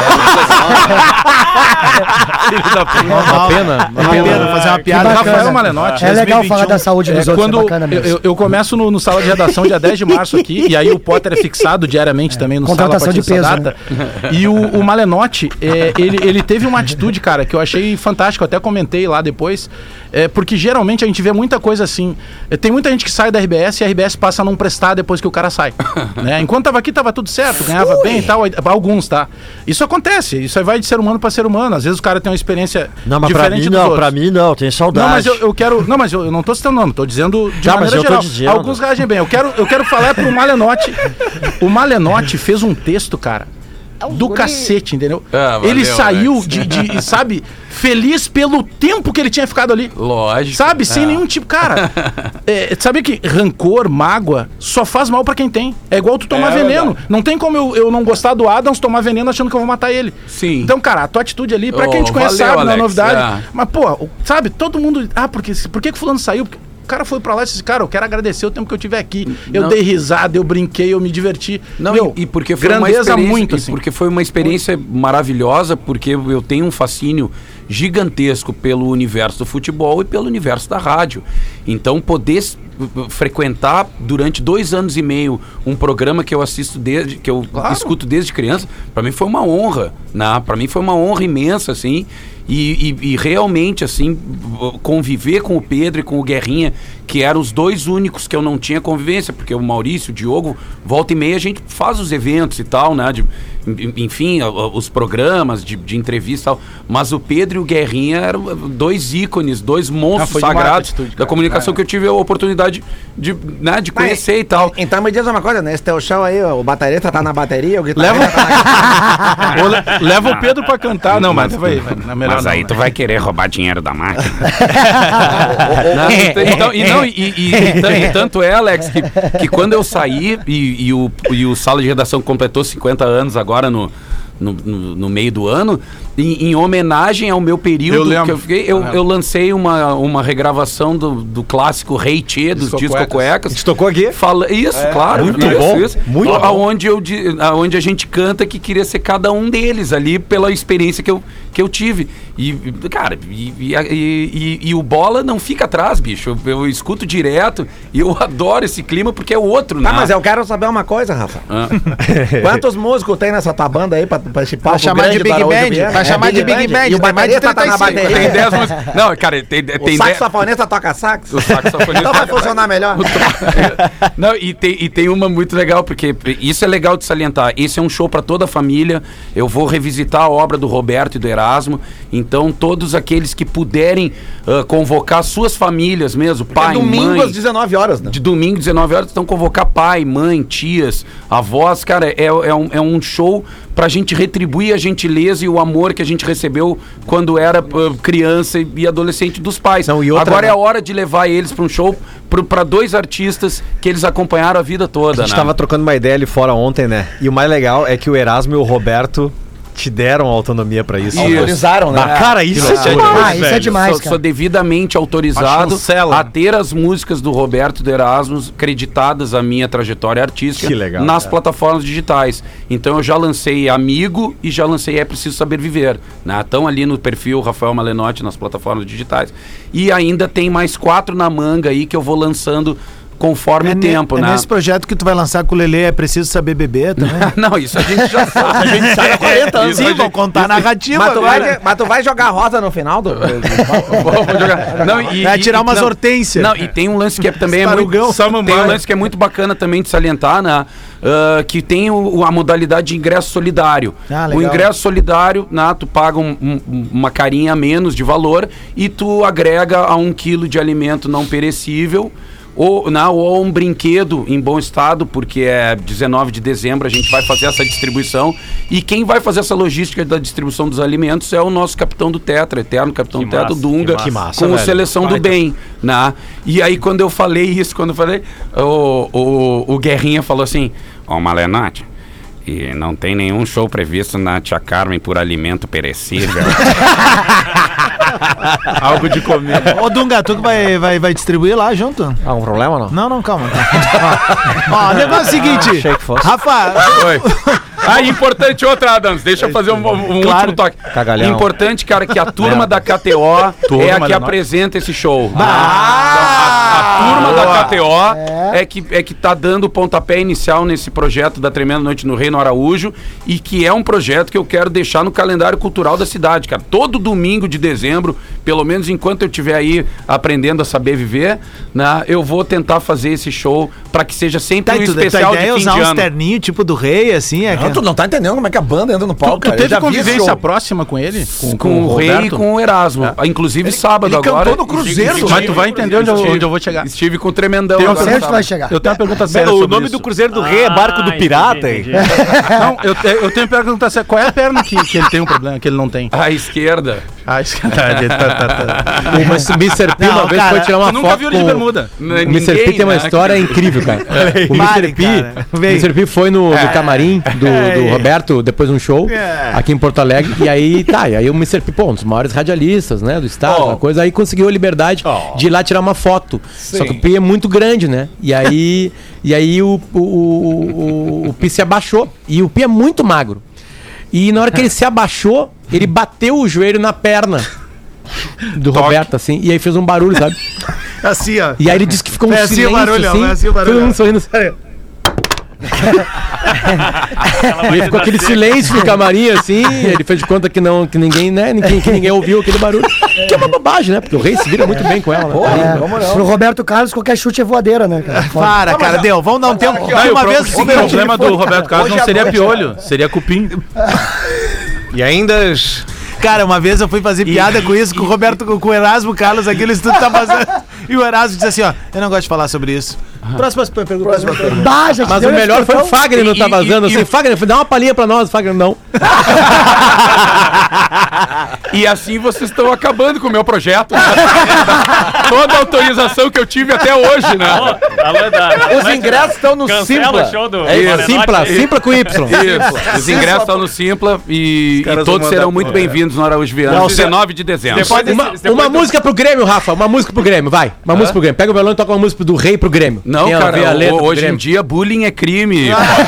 Uma pena, uma Uma pena. pena fazer uma piada. bacana. Rafael Malenotti. É legal dois mil e vinte e um. falar da saúde dos É, outros, quando é bacana eu, mesmo. eu, eu começo no, no sala de redação dia dez de março aqui, e aí o Potter é fixado diariamente também no sala a Contratação partir de dessa peso, data. E o, o Malenotti, é, ele, ele teve uma atitude, cara, que eu achei fantástica, eu até comentei lá depois, é, porque geralmente a gente vê muita coisa assim. É, tem muita gente que sai da R B S e a R B S passa a não prestar depois que o cara sai. Né? Enquanto tava aqui, tava tudo certo, ganhava bem e tal, alguns, tá? Isso acontece, isso aí vai de ser humano pra ser humano. Às vezes o cara tem uma experiência Não, mas pra diferente mim dos não, outros. pra mim não, tem saudade. Não, mas eu, eu quero. Não, mas eu, eu não tô citando nome, tô dizendo de Tá, mas maneira eu tô geral. dizendo. Alguns reagem bem. Eu quero, eu quero falar pro Malenotti. O Malenotti fez um texto, cara, do cacete, entendeu? Ah, valeu, ele saiu Alex. de, de, sabe, feliz pelo tempo que ele tinha ficado ali. Lógico. Sabe, sem É. nenhum tipo. Cara, é, sabe que rancor, mágoa, só faz mal pra quem tem. É igual tu tomar É veneno. verdade. Não tem como eu, eu não gostar do Adams, tomar veneno achando que eu vou matar ele. Sim. Então, cara, a tua atitude ali, pra Oh, quem te conhece valeu, sabe, não é Alex, novidade. é. Mas, pô, o- sabe, todo mundo. Ah, porque, por que, que fulano saiu? Porque o cara foi pra lá e disse, cara, eu quero agradecer o tempo que eu tive aqui. Eu Não. dei risada, eu brinquei, eu me diverti. Não, Meu, e, e porque foi uma grandeza experiência, muito, e assim. porque foi uma experiência maravilhosa, porque eu tenho um fascínio gigantesco pelo universo do futebol e pelo universo da rádio. Então, poder s- frequentar durante dois anos e meio um programa que eu assisto desde, que eu Claro. escuto desde criança, para mim foi uma honra, né? Para mim foi uma honra imensa, assim. E, e- e realmente, assim, conviver com o Pedro e com o Guerrinha, que eram os dois únicos que eu não tinha convivência, porque o Maurício, o Diogo, volta e meia a gente faz os eventos e tal, né? De, enfim, a- a- os programas de, de entrevista e tal. Mas o Pedro Pedro e o Guerrinha eram dois ícones, dois monstros Ah, foi de uma sagrados atitude, da cara. comunicação É. que eu tive a oportunidade de, né, de conhecer e tal. Então me diz uma coisa, nesse teu show aí, o baterista tá na bateria, o Leva, guitarrista tá Ou le- leva o Pedro pra cantar. Não, mas vai, vai, na melhor Mas não, aí né? tu vai querer roubar dinheiro da máquina. Não, então, e, não, e, e- e tan- e tanto é, Alex, que, que quando eu saí e, e o, e o Sala de Redação completou cinquenta anos agora no, no, no- no meio do ano, em, em homenagem ao meu período Eu lembro. que eu fiquei, eu, Eu lembro. eu lancei uma, uma regravação do, do clássico Rei Tchê, dos Disco Disco Cuecas. Cuecas. A gente tocou aqui? Fala, isso, É, claro. muito isso, bom, isso. muito A- bom. Aonde, eu, di- aonde a gente canta que queria ser cada um deles ali pela experiência que eu, que eu tive. E, e, cara, e, e, e- e o Bola não fica atrás, bicho. Eu, eu escuto direto e eu adoro esse clima porque é outro, né? Tá, mas eu quero saber uma coisa, Rafa. Ah. Quantos músicos tem nessa tua banda aí pra, pra esse papo chamar de grande do Big Araújo Band, Viana? pra chamar de Big Band, E o tem mais de baterista tá na trinta e cinco. bateria. Tem dez músicas. Não, cara, tem, tem O dez- saxofonista toca sax? O saxofonista Então vai toca funcionar melhor. Não, e tem, e tem uma muito legal, porque isso é legal de salientar. Esse é um show para toda a família. Eu vou revisitar a obra do Roberto e do Erasmo. Então, todos aqueles que puderem ah, convocar suas famílias mesmo, pai, domingo mãe. às dezenove horas, né? De domingo, dezenove horas, então convocar pai, mãe, tias, avós. Cara, é, é, um, é um show pra gente retribuir a gentileza e o amor que a gente recebeu quando era ah, criança e, e adolescente dos pais. Não, e outra, Agora né? é a hora de levar eles pra um show pro- pra dois artistas que eles acompanharam a vida toda, A gente né? tava trocando uma ideia ali fora ontem, né? E o mais legal é que o Erasmo e o Roberto te deram autonomia pra isso. Isso. Autorizaram, né? Ah, cara, isso é loucura. demais, Ah, isso é velho. demais, sou, cara. sou devidamente autorizado A chancela. a ter as músicas do Roberto e do Erasmo creditadas à minha trajetória artística Que legal, nas cara. plataformas digitais. Então eu já lancei Amigo e já lancei É Preciso Saber Viver. Né? Estão ali no perfil Rafael Malenotti nas plataformas digitais. E ainda tem mais quatro na manga aí que eu vou lançando conforme o ne- tempo, é né? nesse projeto que tu vai lançar com o Lelê, é preciso saber beber também. Não, isso a gente já sabe. A gente sabe há quarenta anos. Isso a Sim, gente- vão contar a narrativa Mas tu, agora. vai, mas tu vai jogar rosa no final do... Vou jogar. Não, e, Vai tirar e- umas não, hortênsias. Não, e tem um lance que é, também é muito, Esparugão. tem um lance que é muito bacana também de salientar, né? Ah, que tem o- a modalidade de ingresso solidário. Ah, o legal. ingresso solidário, né, tu paga um- um- uma carinha a menos de valor e tu agrega a um quilo de alimento não perecível. Ou, não, ou um brinquedo em bom estado, porque é dezenove de dezembro, a gente vai fazer essa distribuição. E quem vai fazer essa logística da distribuição dos alimentos é o nosso capitão do Tetra, eterno capitão Que do Tetra, massa, Dunga, que massa, com o velho. Seleção do Baita. Bem. Né? E aí, quando eu falei isso, quando eu falei, o, o, o Guerrinha falou assim: Ó, Malenotti, e não tem nenhum show previsto na Tia Carmen por alimento perecível. Algo de comer. Ô, Dunga, tu que vai, vai, vai distribuir lá junto? Algum problema não? Não, não, calma. Ó, ó, o negócio é o seguinte. Achei que fosse. Rafa, Oi. Ah, e importante outra, Adams, deixa eu fazer um, um Claro. último toque. Cagalhão. Importante, cara, que a turma da K T O Turma é a que da apresenta esse show. Ah, Então, a, a turma da K T O é. que, é que tá dando o pontapé inicial nesse projeto da Tremenda Noite no Reino Araújo e que é um projeto que eu quero deixar no calendário cultural da cidade, cara. Todo domingo de dezembro, pelo menos enquanto eu estiver aí aprendendo a saber viver, né, eu vou tentar fazer esse show para que seja sempre tá, um e tu, especial tua ideia é de fim usar de uns ano. terninhos tipo do rei, assim, é Não, que... tu não tá entendendo como é que a banda entra no palco, Tu, tu cara. Eu teve já vi esse convivência show. próxima com ele? Com, o Rei e Roberto? com o Erasmo. Inclusive sábado ele agora. cantou no Cruzeiro. Mas tu vai entender onde eu, onde eu vou chegar. Estive com o Tremendão. Tem uma agora Sempre sábado. vai chegar. Eu tenho uma pergunta séria O sobre nome isso. do Cruzeiro do Rei é Barco do Ah, Pirata, entendi, hein? entendi. Não, eu, te- eu tenho uma pergunta séria. Qual é a perna que, que ele tem um problema, que ele não tem? À esquerda. Ah, isso que tá, tá, tá, tá. O mister P Não, uma vez cara, foi tirar uma Tu nunca foto viu ele de com... bermuda? O mister P tem uma né? história incrível, cara. O Pare, mister P, cara. o Vem. mister P foi no, no camarim do, do Roberto depois de um show É. aqui em Porto Alegre. E aí, tá, e aí o mister P, pô, um dos maiores radialistas, né, do estado, Oh. uma coisa. Aí conseguiu a liberdade de ir lá tirar uma foto. Só que o P é muito grande, né? E aí, e aí o, o, o, o, o P se abaixou. E o P é muito magro. E na hora que ele se abaixou, ele bateu o joelho na perna do Roberto, assim, e aí fez um barulho, sabe? Assim, ó. E aí ele disse que ficou um Foi assim o silêncio, barulho, ó, assim, foi assim o barulho, todo mundo ó. sorrindo. E aí ficou aquele silêncio no camarim, assim, ele fez de conta que não, que ninguém, né, ninguém, que ninguém ouviu aquele barulho. Que é uma bobagem, né? Porque o Rei se vira muito bem com ela, né? É, pro Roberto Carlos, qualquer chute é voadeira, né, cara? Para, cara, deu. Vamos dar um tempo. Não, Uma e o pro- vez o problema do Roberto Carlos Hoje não à seria noite- piolho, seria cupim. E ainda Cara, uma vez eu fui fazer piada com isso, com o Roberto, com o Erasmo Carlos, aqui no estúdio tá fazendo. E o Erasmo disse assim, ó, eu não gosto de falar sobre isso. Próxima pergunta. Próxima pergunta. Bah, Mas o melhor foi o Fagner não tá vazando. Assim, Fagner, dá uma palhinha pra nós, Fagner, não. E assim vocês estão acabando com o meu projeto. Né? Toda a autorização que eu tive até hoje, né? Oh, os ingressos estão no Simpla. É isso. Simpla, Simpla com Y. Isso. Os ingressos estão no Simpla e, e todos serão muito bem-vindos no Araújo Viana, dezenove de dezembro. Depois desse, uma depois uma do... música pro Grêmio, Rafa. Uma música pro Grêmio, vai. Uma Hã? música pro Grêmio. Pega o violão e toca uma música do Rei pro Grêmio. Não, Tem cara, o, hoje em dia bullying é crime.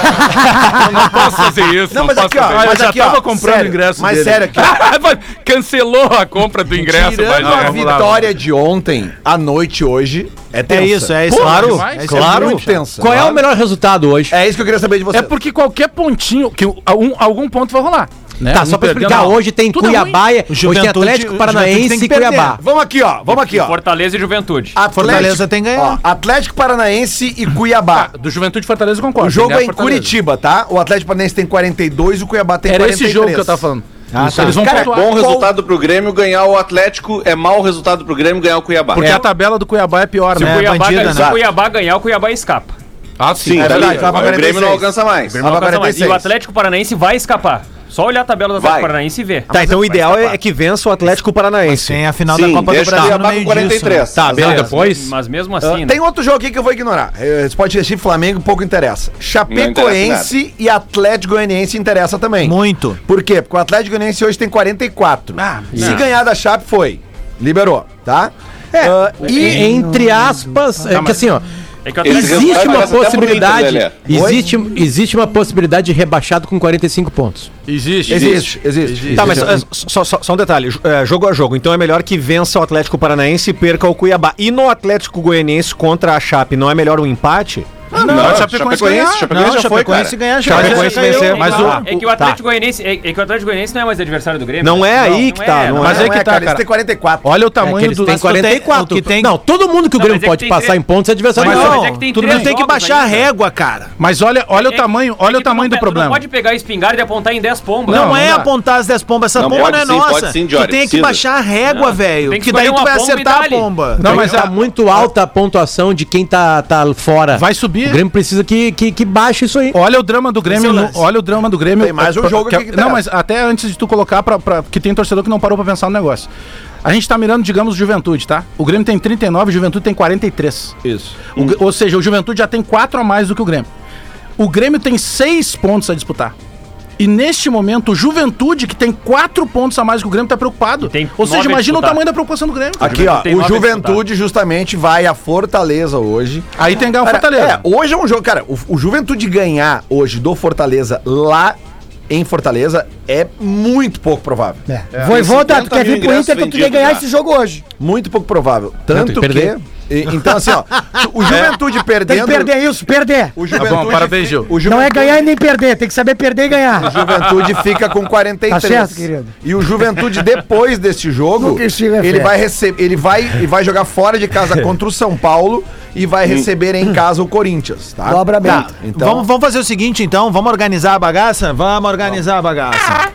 Eu não posso fazer isso. Não, não mas posso aqui, ó, fazer. mas Eu aqui, já tava ó, comprando sério, ingresso Mas dele. sério aqui. Cancelou a compra do ingresso. Tirando mas, a vitória de ontem, à noite hoje, é tensa. É isso, é isso. Pô, claro, é claro. muito tensa. Qual claro. é o melhor resultado hoje? É isso que eu queria saber de você. É porque qualquer pontinho, que algum, algum ponto vai rolar. Né? Tá, um só pra explicar, não. hoje tem Tudo Cuiabá, é hoje tem Atlético Paranaense e Cuiabá. Vamos aqui, ó, vamos aqui, ó. Fortaleza e Juventude. Atlético, Fortaleza tem que ganhar. Ó, Atlético Paranaense e Cuiabá. Tá, do Juventude e Fortaleza eu concordo. O jogo é em Curitiba, tá? O Atlético Paranaense tem quarenta e dois e o Cuiabá tem Era quarenta e três. esse jogo que eu tava falando. Ah, tá. Eles vão Cara, é bom resultado pro Grêmio ganhar o Atlético, é mau resultado pro Grêmio ganhar o Cuiabá. Porque É. a tabela do Cuiabá é pior, Se né? o Cuiabá, bandida, ganha- né? se o Cuiabá ganhar, o Cuiabá escapa. Ah, sim, é verdade. O Grêmio não alcança mais. Não alcança mais. E o Atlético Paranaense vai escapar. Só olhar a tabela do Atlético Vai. Paranaense e ver. Tá, então o ideal é, é que vença o Atlético Paranaense. Tem a final Sim, da Copa do deixa o Brasil no Cuiabá com meio quarenta e três. disso. Tá, vendo Mas- depois? Mas mesmo Ah, assim, né? tem outro jogo aqui que eu vou ignorar. Eh, Você pode assistir Flamengo, pouco interessa. interessa Chapecoense e Atlético Goianiense interessa também. Muito. Por quê? Porque o Atlético Goianiense hoje tem quarenta e quatro. Ah, Se não. ganhar da Chape, foi. Liberou, tá? É, Ah, e entre aspas, é que assim, ó. É que o Esse Atlético Existe resultado uma parece até possibilidade. bonito, né, existe, existe uma possibilidade de rebaixado com quarenta e cinco pontos. Existe. Existe, existe. Tá, mas é, só, só, só um detalhe, é, jogo a jogo, então é melhor que vença o Atlético Paranaense e perca o Cuiabá. E no Atlético Goianiense contra a Chape, não é melhor um empate? Não, não, Não, Chapecoense Chapecoense, ganhar. Chapecoense Não, já foi, cara. Chapecoense ganhar já. Chapecoense já caiu. vencer, mas é, o- que, é que o Atlético Goianiense é, é que o Atlético Goianiense não é mais adversário do Grêmio. Não é aí Não que é, tá, não não Mas é. é que tá, Eles cara. têm quarenta e quatro. Olha o É que tamanho eles do... têm mas tu tem- quarenta e quatro. tu tem- Não, todo mundo que o Não, Grêmio mas é que pode tem passar três- em pontos é adversário Mas do não, Grêmio. mas é que tem tu não três tem que jogos baixar a ainda. régua, cara. Mas olha, olha É o que- tamanho, é olha que o tu tamanho não do pe- tu problema. Não pode pegar a espingarda e apontar em dez pombas. Não, Não, é não dá. apontar as dez pombas, essa Não, pomba pode não é sim, nossa. pode sim, Tu Jory, tem que precisa. baixar a régua, Não, velho. tem que Que daí escolher tu vai uma pomba e acertar a dá-lhe. pomba. Não, mas tá a- muito alta a pontuação de quem tá, tá fora. Vai subir. O Grêmio precisa que, que, que baixe isso aí. Olha o drama do Grêmio, Esse é o no- lance. olha o drama do Grêmio. Tem mais um Pra- jogo que- aqui que Não, interessa. mas até antes de tu colocar pra, pra, que tem torcedor que não parou pra pensar no negócio. A gente tá mirando, digamos, Juventude, tá? O Grêmio tem trinta e nove, o Juventude tem quarenta e três. Isso. O Gr- Ou seja, o Juventude já tem quatro a mais do que o Grêmio. O Grêmio tem seis pontos a disputar. E neste momento, o Juventude, que tem quatro pontos a mais que o Grêmio, tá preocupado. tem Ou seja, nove a imagina o disputar. tamanho da preocupação do Grêmio. Aqui, ó, tem o nove a Juventude justamente vai a Fortaleza hoje. Aí tem que ganhar o Cara, Fortaleza. É, hoje é um jogo, cara, o, o Juventude ganhar hoje do Fortaleza lá em Fortaleza é muito pouco provável. É. Voivoda, tu quer vir pro Inter, tu queria ganhar esse jogo hoje. Muito pouco provável. Não, Tanto tem que que... perder. e- então, assim, ó, o Juventude Tem perdendo... que perder isso, perder. O Tá Juventude, bom, parabéns, Gil. o Não é Juventude- ganhar e nem perder, tem que saber perder e ganhar. O Juventude fica com quarenta e três. Tá certo, querido. E o Juventude, depois deste jogo, Nunca estive a ele fé. vai receber. Ele vai, ele vai jogar fora de casa contra o São Paulo e vai receber em casa o Corinthians, tá? Dobramento. Tá, Então, vamos, vamos fazer o seguinte, então. Vamos organizar a bagaça? Vamos organizar a bagaça.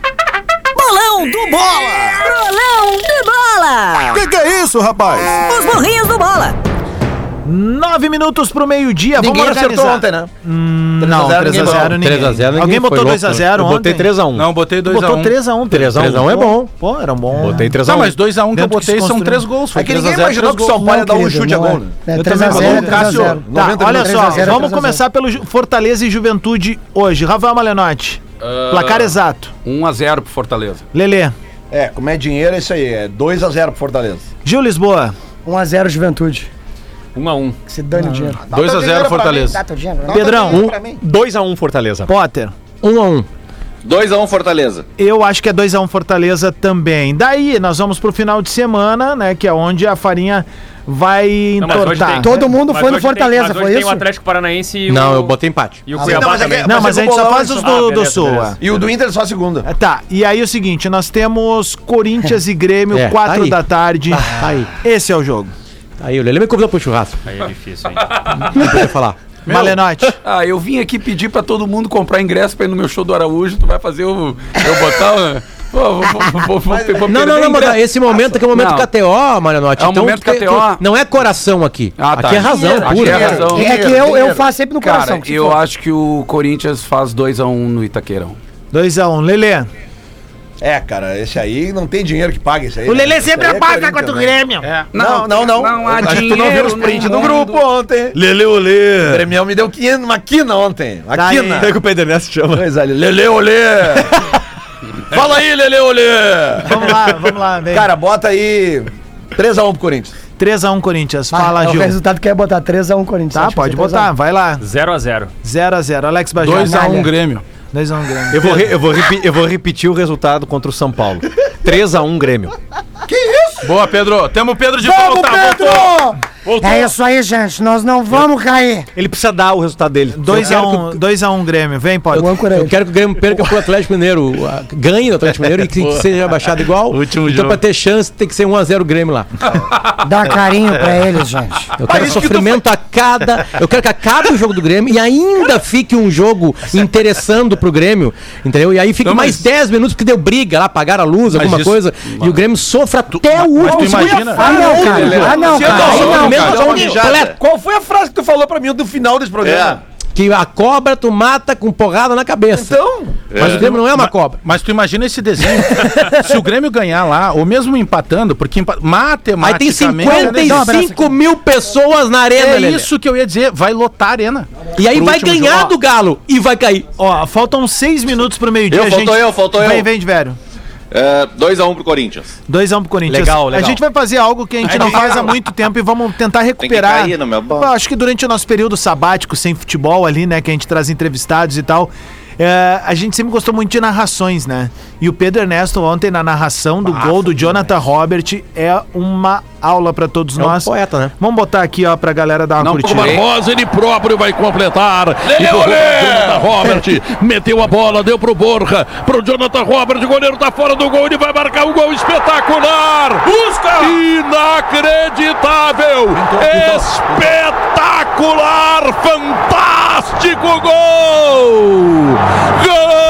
Bolão do Bola! Bolão do Bola! Que que é isso, rapaz? Os burrinhos do Bola! Nove minutos pro meio-dia, vamos ninguém organizar. acertou ontem, né? Hum, três a não, zero, três a ninguém zero botou. ninguém. três a zero ninguém Alguém foi botou dois a zero Eu ontem? botei três a um. Não, botei dois a Botou um. três a um. três a um. três a um é bom. Pô, era bom. Botei três a um. Não, mas dois a um que eu Dentro que se botei são construiu. três gols. É Foi que três a ninguém zero, imaginou três que o São gols. Paulo ia dar um querido, chute a não é. gol, né? É Eu três a também zero, vou, três a Cássio. zero. Tá, noventa olha minutos. só, três a zero, vamos três a começar pelo Ju- Fortaleza e Juventude hoje. Rafael Malenotti, placar exato. um a zero pro Fortaleza. Lelê, É, como é dinheiro, é isso aí. É dois a zero pro Fortaleza. Gil Lisboa, um a zero Juventude. um a um. Que se dane o dinheiro. dois a zero Fortaleza. Dá teu dinheiro. né? Pedrão, Um, dois a um Fortaleza. Potter. um a um. dois a um Fortaleza. Eu acho que é dois a um Fortaleza também. Daí, nós vamos pro final de semana, né, que é onde a farinha vai Não, mas hoje entortar. tem- Todo mundo Mas foi no hoje tem- Fortaleza, mas hoje foi tem isso? o Atlético Paranaense e Não, o... eu botei empate. E o Ah, Cuiabá não, mas é que- também. Não, mas a gente só bolão, faz os só- do, Ah, do beleza, Sul. beleza. E o do Inter só a segunda. é. Tá, e aí o seguinte, nós temos Corinthians e Grêmio, É, quatro tá aí. da tarde. Tá aí. Esse é o jogo. Aí o Lelê me convidou pro churrasco. Aí é difícil, hein? Não podia falar. Meu, Malenotti. Ah, eu vim aqui pedir pra todo mundo comprar ingresso pra ir no meu show do Araújo. Tu vai fazer o... eu botar o... Não, não, não, mas esse momento aqui é o momento K T O, Marianotti. É o momento K T O. Não é coração aqui. Ah, tá. Aqui é razão pura. É, razão. É que eu, eu faço sempre no coração. Cara, eu acho que o Corinthians faz dois a um no Itaqueirão. dois a um, Lelê. É, cara, esse aí não tem dinheiro que pague esse aí. O Lelê né? sempre Esse aí é paga Corinthians, contra o né? Grêmio. É. Não, não, não. Não há Acho que tu dinheiro não viu os prints no no grupo ontem. Lelê, olê. O Grêmio me deu quinhentos, uma quina ontem. Uma Tá quina. aí. É que o Pedro Ernesto chama. Pois é, Lelê, olê. Fala aí, Lelê, olê. Vamos lá, vamos lá. Vem. Cara, bota aí três a um pro Corinthians. três a um Corinthians. Fala, Ah, Gil. O resultado que é botar três a um Corinthians. Tá, Acho que pode vai ser três a um. botar. Vai lá. zero a zero. zero a zero. Alex Bajé. dois a um Grêmio. dois a um Grêmio. Eu vou, re- eu, vou repi- eu vou repetir o resultado contra o São Paulo. três a um Grêmio. Que isso? Boa, Pedro. Temos o Pedro de Vamos, volta. Pedro! Voltou. Voltou. É isso aí, gente. Nós não vamos cair. Ele precisa dar o resultado dele. dois a um, dois a um Grêmio. Vem, pode. O âncora Eu aí. quero que o Grêmio perca pro Atlético Mineiro. a- Ganhe do Atlético Mineiro e que, que seja baixado igual. Último então, jogo. pra ter chance, tem que ser um a zero o Grêmio lá. Dá carinho pra eles, gente. Eu quero isso que tu sofrimento a cada. Eu quero que acabe o jogo do Grêmio e ainda fique um jogo interessando pro Grêmio. Entendeu? E aí fique Não, mais mas- dez minutos, porque deu briga lá, pagaram a luz, alguma isso- coisa. E o Grêmio sofra até o mas tu último. imagina- Ah, não, cara. Ah, não, Você cara. não, Aí não, não, cara. cara. Dá uma Aí mijada. completo. Qual foi a frase que tu falou pra mim do final desse programa? Que a cobra tu mata com porrada na cabeça. Então, Mas o Grêmio não é uma cobra. Mas tu imagina esse desenho. Se o Grêmio ganhar lá, ou mesmo empatando, porque empa- Aí matematicamente... tem cinquenta e cinco mil pessoas na arena, É Lelê. isso que eu ia dizer, vai lotar a arena. E aí Pro vai último ganhar jogo. do Galo e vai cair. Ó, faltam seis minutos pro meio-dia. Eu, a faltou eu, faltou vem, eu. Vem, de velho. É, dois a um pro Corinthians. dois a um pro Corinthians. Legal, legal. A gente vai fazer algo que a gente não faz há muito tempo e vamos tentar recuperar. cair no meu banco. Eu acho que durante o nosso período sabático, sem futebol ali, né, que a gente traz entrevistados e tal, é, a gente sempre gostou muito de narrações, né? E o Pedro Ernesto ontem na narração do gol do Jonathan Robert é uma aula pra todos É um nós. poeta, né? Vamos botar aqui, ó, pra galera dar uma Não, curtida. Barbosa, ele próprio vai completar. E pro Jonathan Robert meteu a bola, deu pro Borja, pro Jonathan Robert, o goleiro tá fora do gol, ele vai marcar um gol espetacular. Busca! Inacreditável! Espetacular! Fantástico gol! Gol!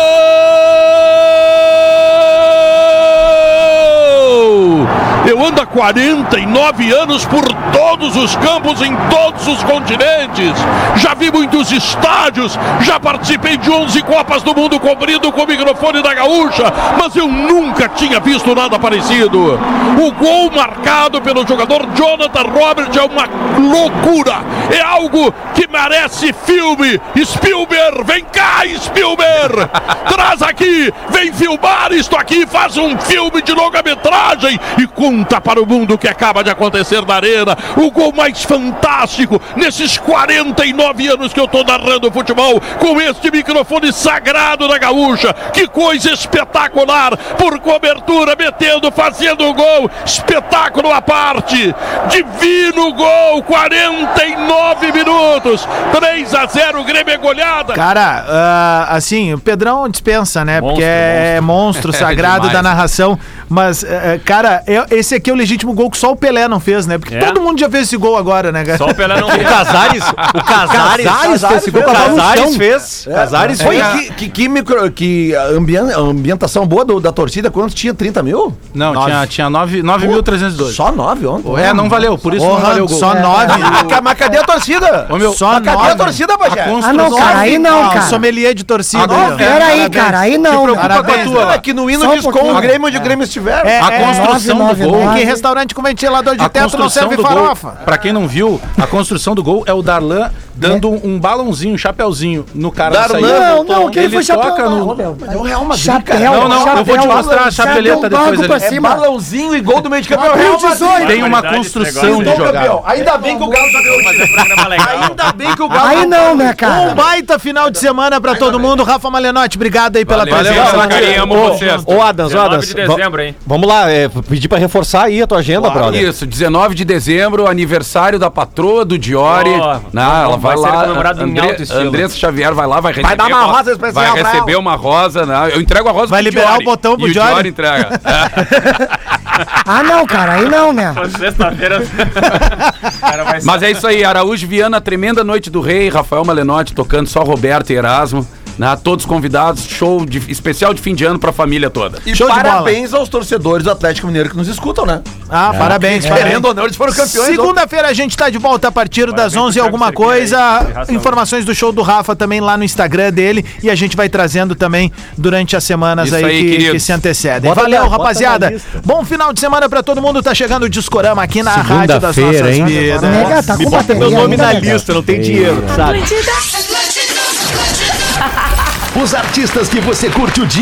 Eu ando há quarenta e nove anos por todos os campos, em todos os continentes. Já vi muitos estádios, já participei de onze Copas do Mundo cobrindo com o microfone da Gaúcha, mas eu nunca tinha visto nada parecido. O gol marcado pelo jogador Jonathan Robert é uma loucura. É algo que merece filme. Spielberg, vem cá, Spielberg! Traz aqui, vem filmar isto aqui, faz um filme de longa-metragem e conta para o mundo o que acaba de acontecer na arena. O gol mais fantástico nesses quarenta e nove anos que eu estou narrando futebol com este microfone sagrado da Gaúcha. Que coisa espetacular, por cobertura, metendo, fazendo o gol, espetáculo à parte, divino gol, quarenta e nove minutos, três a zero, Grêmio é goleada. Cara, ah, assim, o Pedrão dispensa, né? Porque é monstro sagrado demais. da narração. Mas, eh, cara, é- esse aqui é o legítimo gol que só o Pelé não fez, né? Porque É. todo mundo já fez esse gol agora, né, cara? Só o Pelé não O fez. Casares, o Casares, Casares fez esse gol o com a mão no Casares chão. fez. Casares foi fez. que, que, que, micro, que ambien- ambientação boa do- da torcida, quando tinha trinta mil? Não, Nove. tinha, tinha nove mil trezentos e doze. Só nove ontem. É, não valeu, por isso Porra, não valeu o gol. só nove. Ah, ca- mas cadê a torcida? Ô, meu, Só Mas cadê nove. a torcida, Bagé? Ah, não, cara, aí não, Ah, cara. sommelier de torcida. Agora, aí, ó. Pera aí, Parabéns. cara, aí não. Preocupa cara. com a Parabéns, tua, né? é que no hino Só um diz com o pouquinho. Grêmio onde o Grêmio estiver. É, A é, construção nove, do gol. nove, Porque restaurante com ventilador de A teto não construção serve do gol, farofa. pra quem não viu, a construção do gol é o Darlan dando um, um balãozinho, um chapeuzinho no cara Darlan, da saída. Não, não, quem Ele foi chapéu? toca no... É o Real Madrid, Chapéu, cara. Não, não, eu vou te chapéu, mostrar a chapéu, chapeleta banco depois pra ali. É cima. balãozinho e gol do meio de campo. É o Abriu Real dezoito. Madrid. Tem uma Qualidade desse construção negócio. de Então, jogada. campeão, ainda bem que o Galo tá deu Fazer programa legal. Ainda bem que o Galo Aí não, né, Um cara? baita final de semana pra todo mundo. Rafa Malenotti, obrigado aí pela Valeu, presença. valeu, carinho, amo vocês. Ô, Adams, ô, dezenove Adams. de dezembro, hein? Vamos lá, é, pedir pra reforçar aí a tua agenda, brother. Isso, dezenove de dezembro, aniversário da patroa do Diori. Oh, Não, ela vai, vai ser lá. comemorado em alto estilo. Andressa Xavier vai lá, vai receber. dar uma uma- rosa especial Vai pra receber ela. uma rosa, né? Eu entrego a rosa Vai pro liberar Diori. o botão pro E o Diori. Diori entrega. Ah, não, cara, aí não, né? Sexta-feira. Cara, vai ser- Mas é isso aí, Araújo Viana, tremenda noite do rei, Rafael Malenotti tocando só Roberto e Erasmo. Né? Todos convidados, show de, especial de fim de ano pra família toda. E Show de parabéns aos torcedores do Atlético Mineiro que nos escutam, né? Ah, parabéns. Querendo ou não, eles foram campeões. Segunda-feira a gente tá de volta a partir das onze e alguma coisa. Informações do show do Rafa também lá no Instagram dele. E a gente vai trazendo também durante as semanas Isso aí, aí, que, queridos. que se antecedem. Bota Valeu, na- bota rapaziada. na lista. Bom final de semana pra todo mundo. Tá chegando o Discorama aqui na Rádio das Segunda-feira, Nossas hein? Vidas. Nega, tá com Me bota bateria meu nome ainda, na nega? lista, não tem dinheiro, sabe? Os artistas que você curte o dia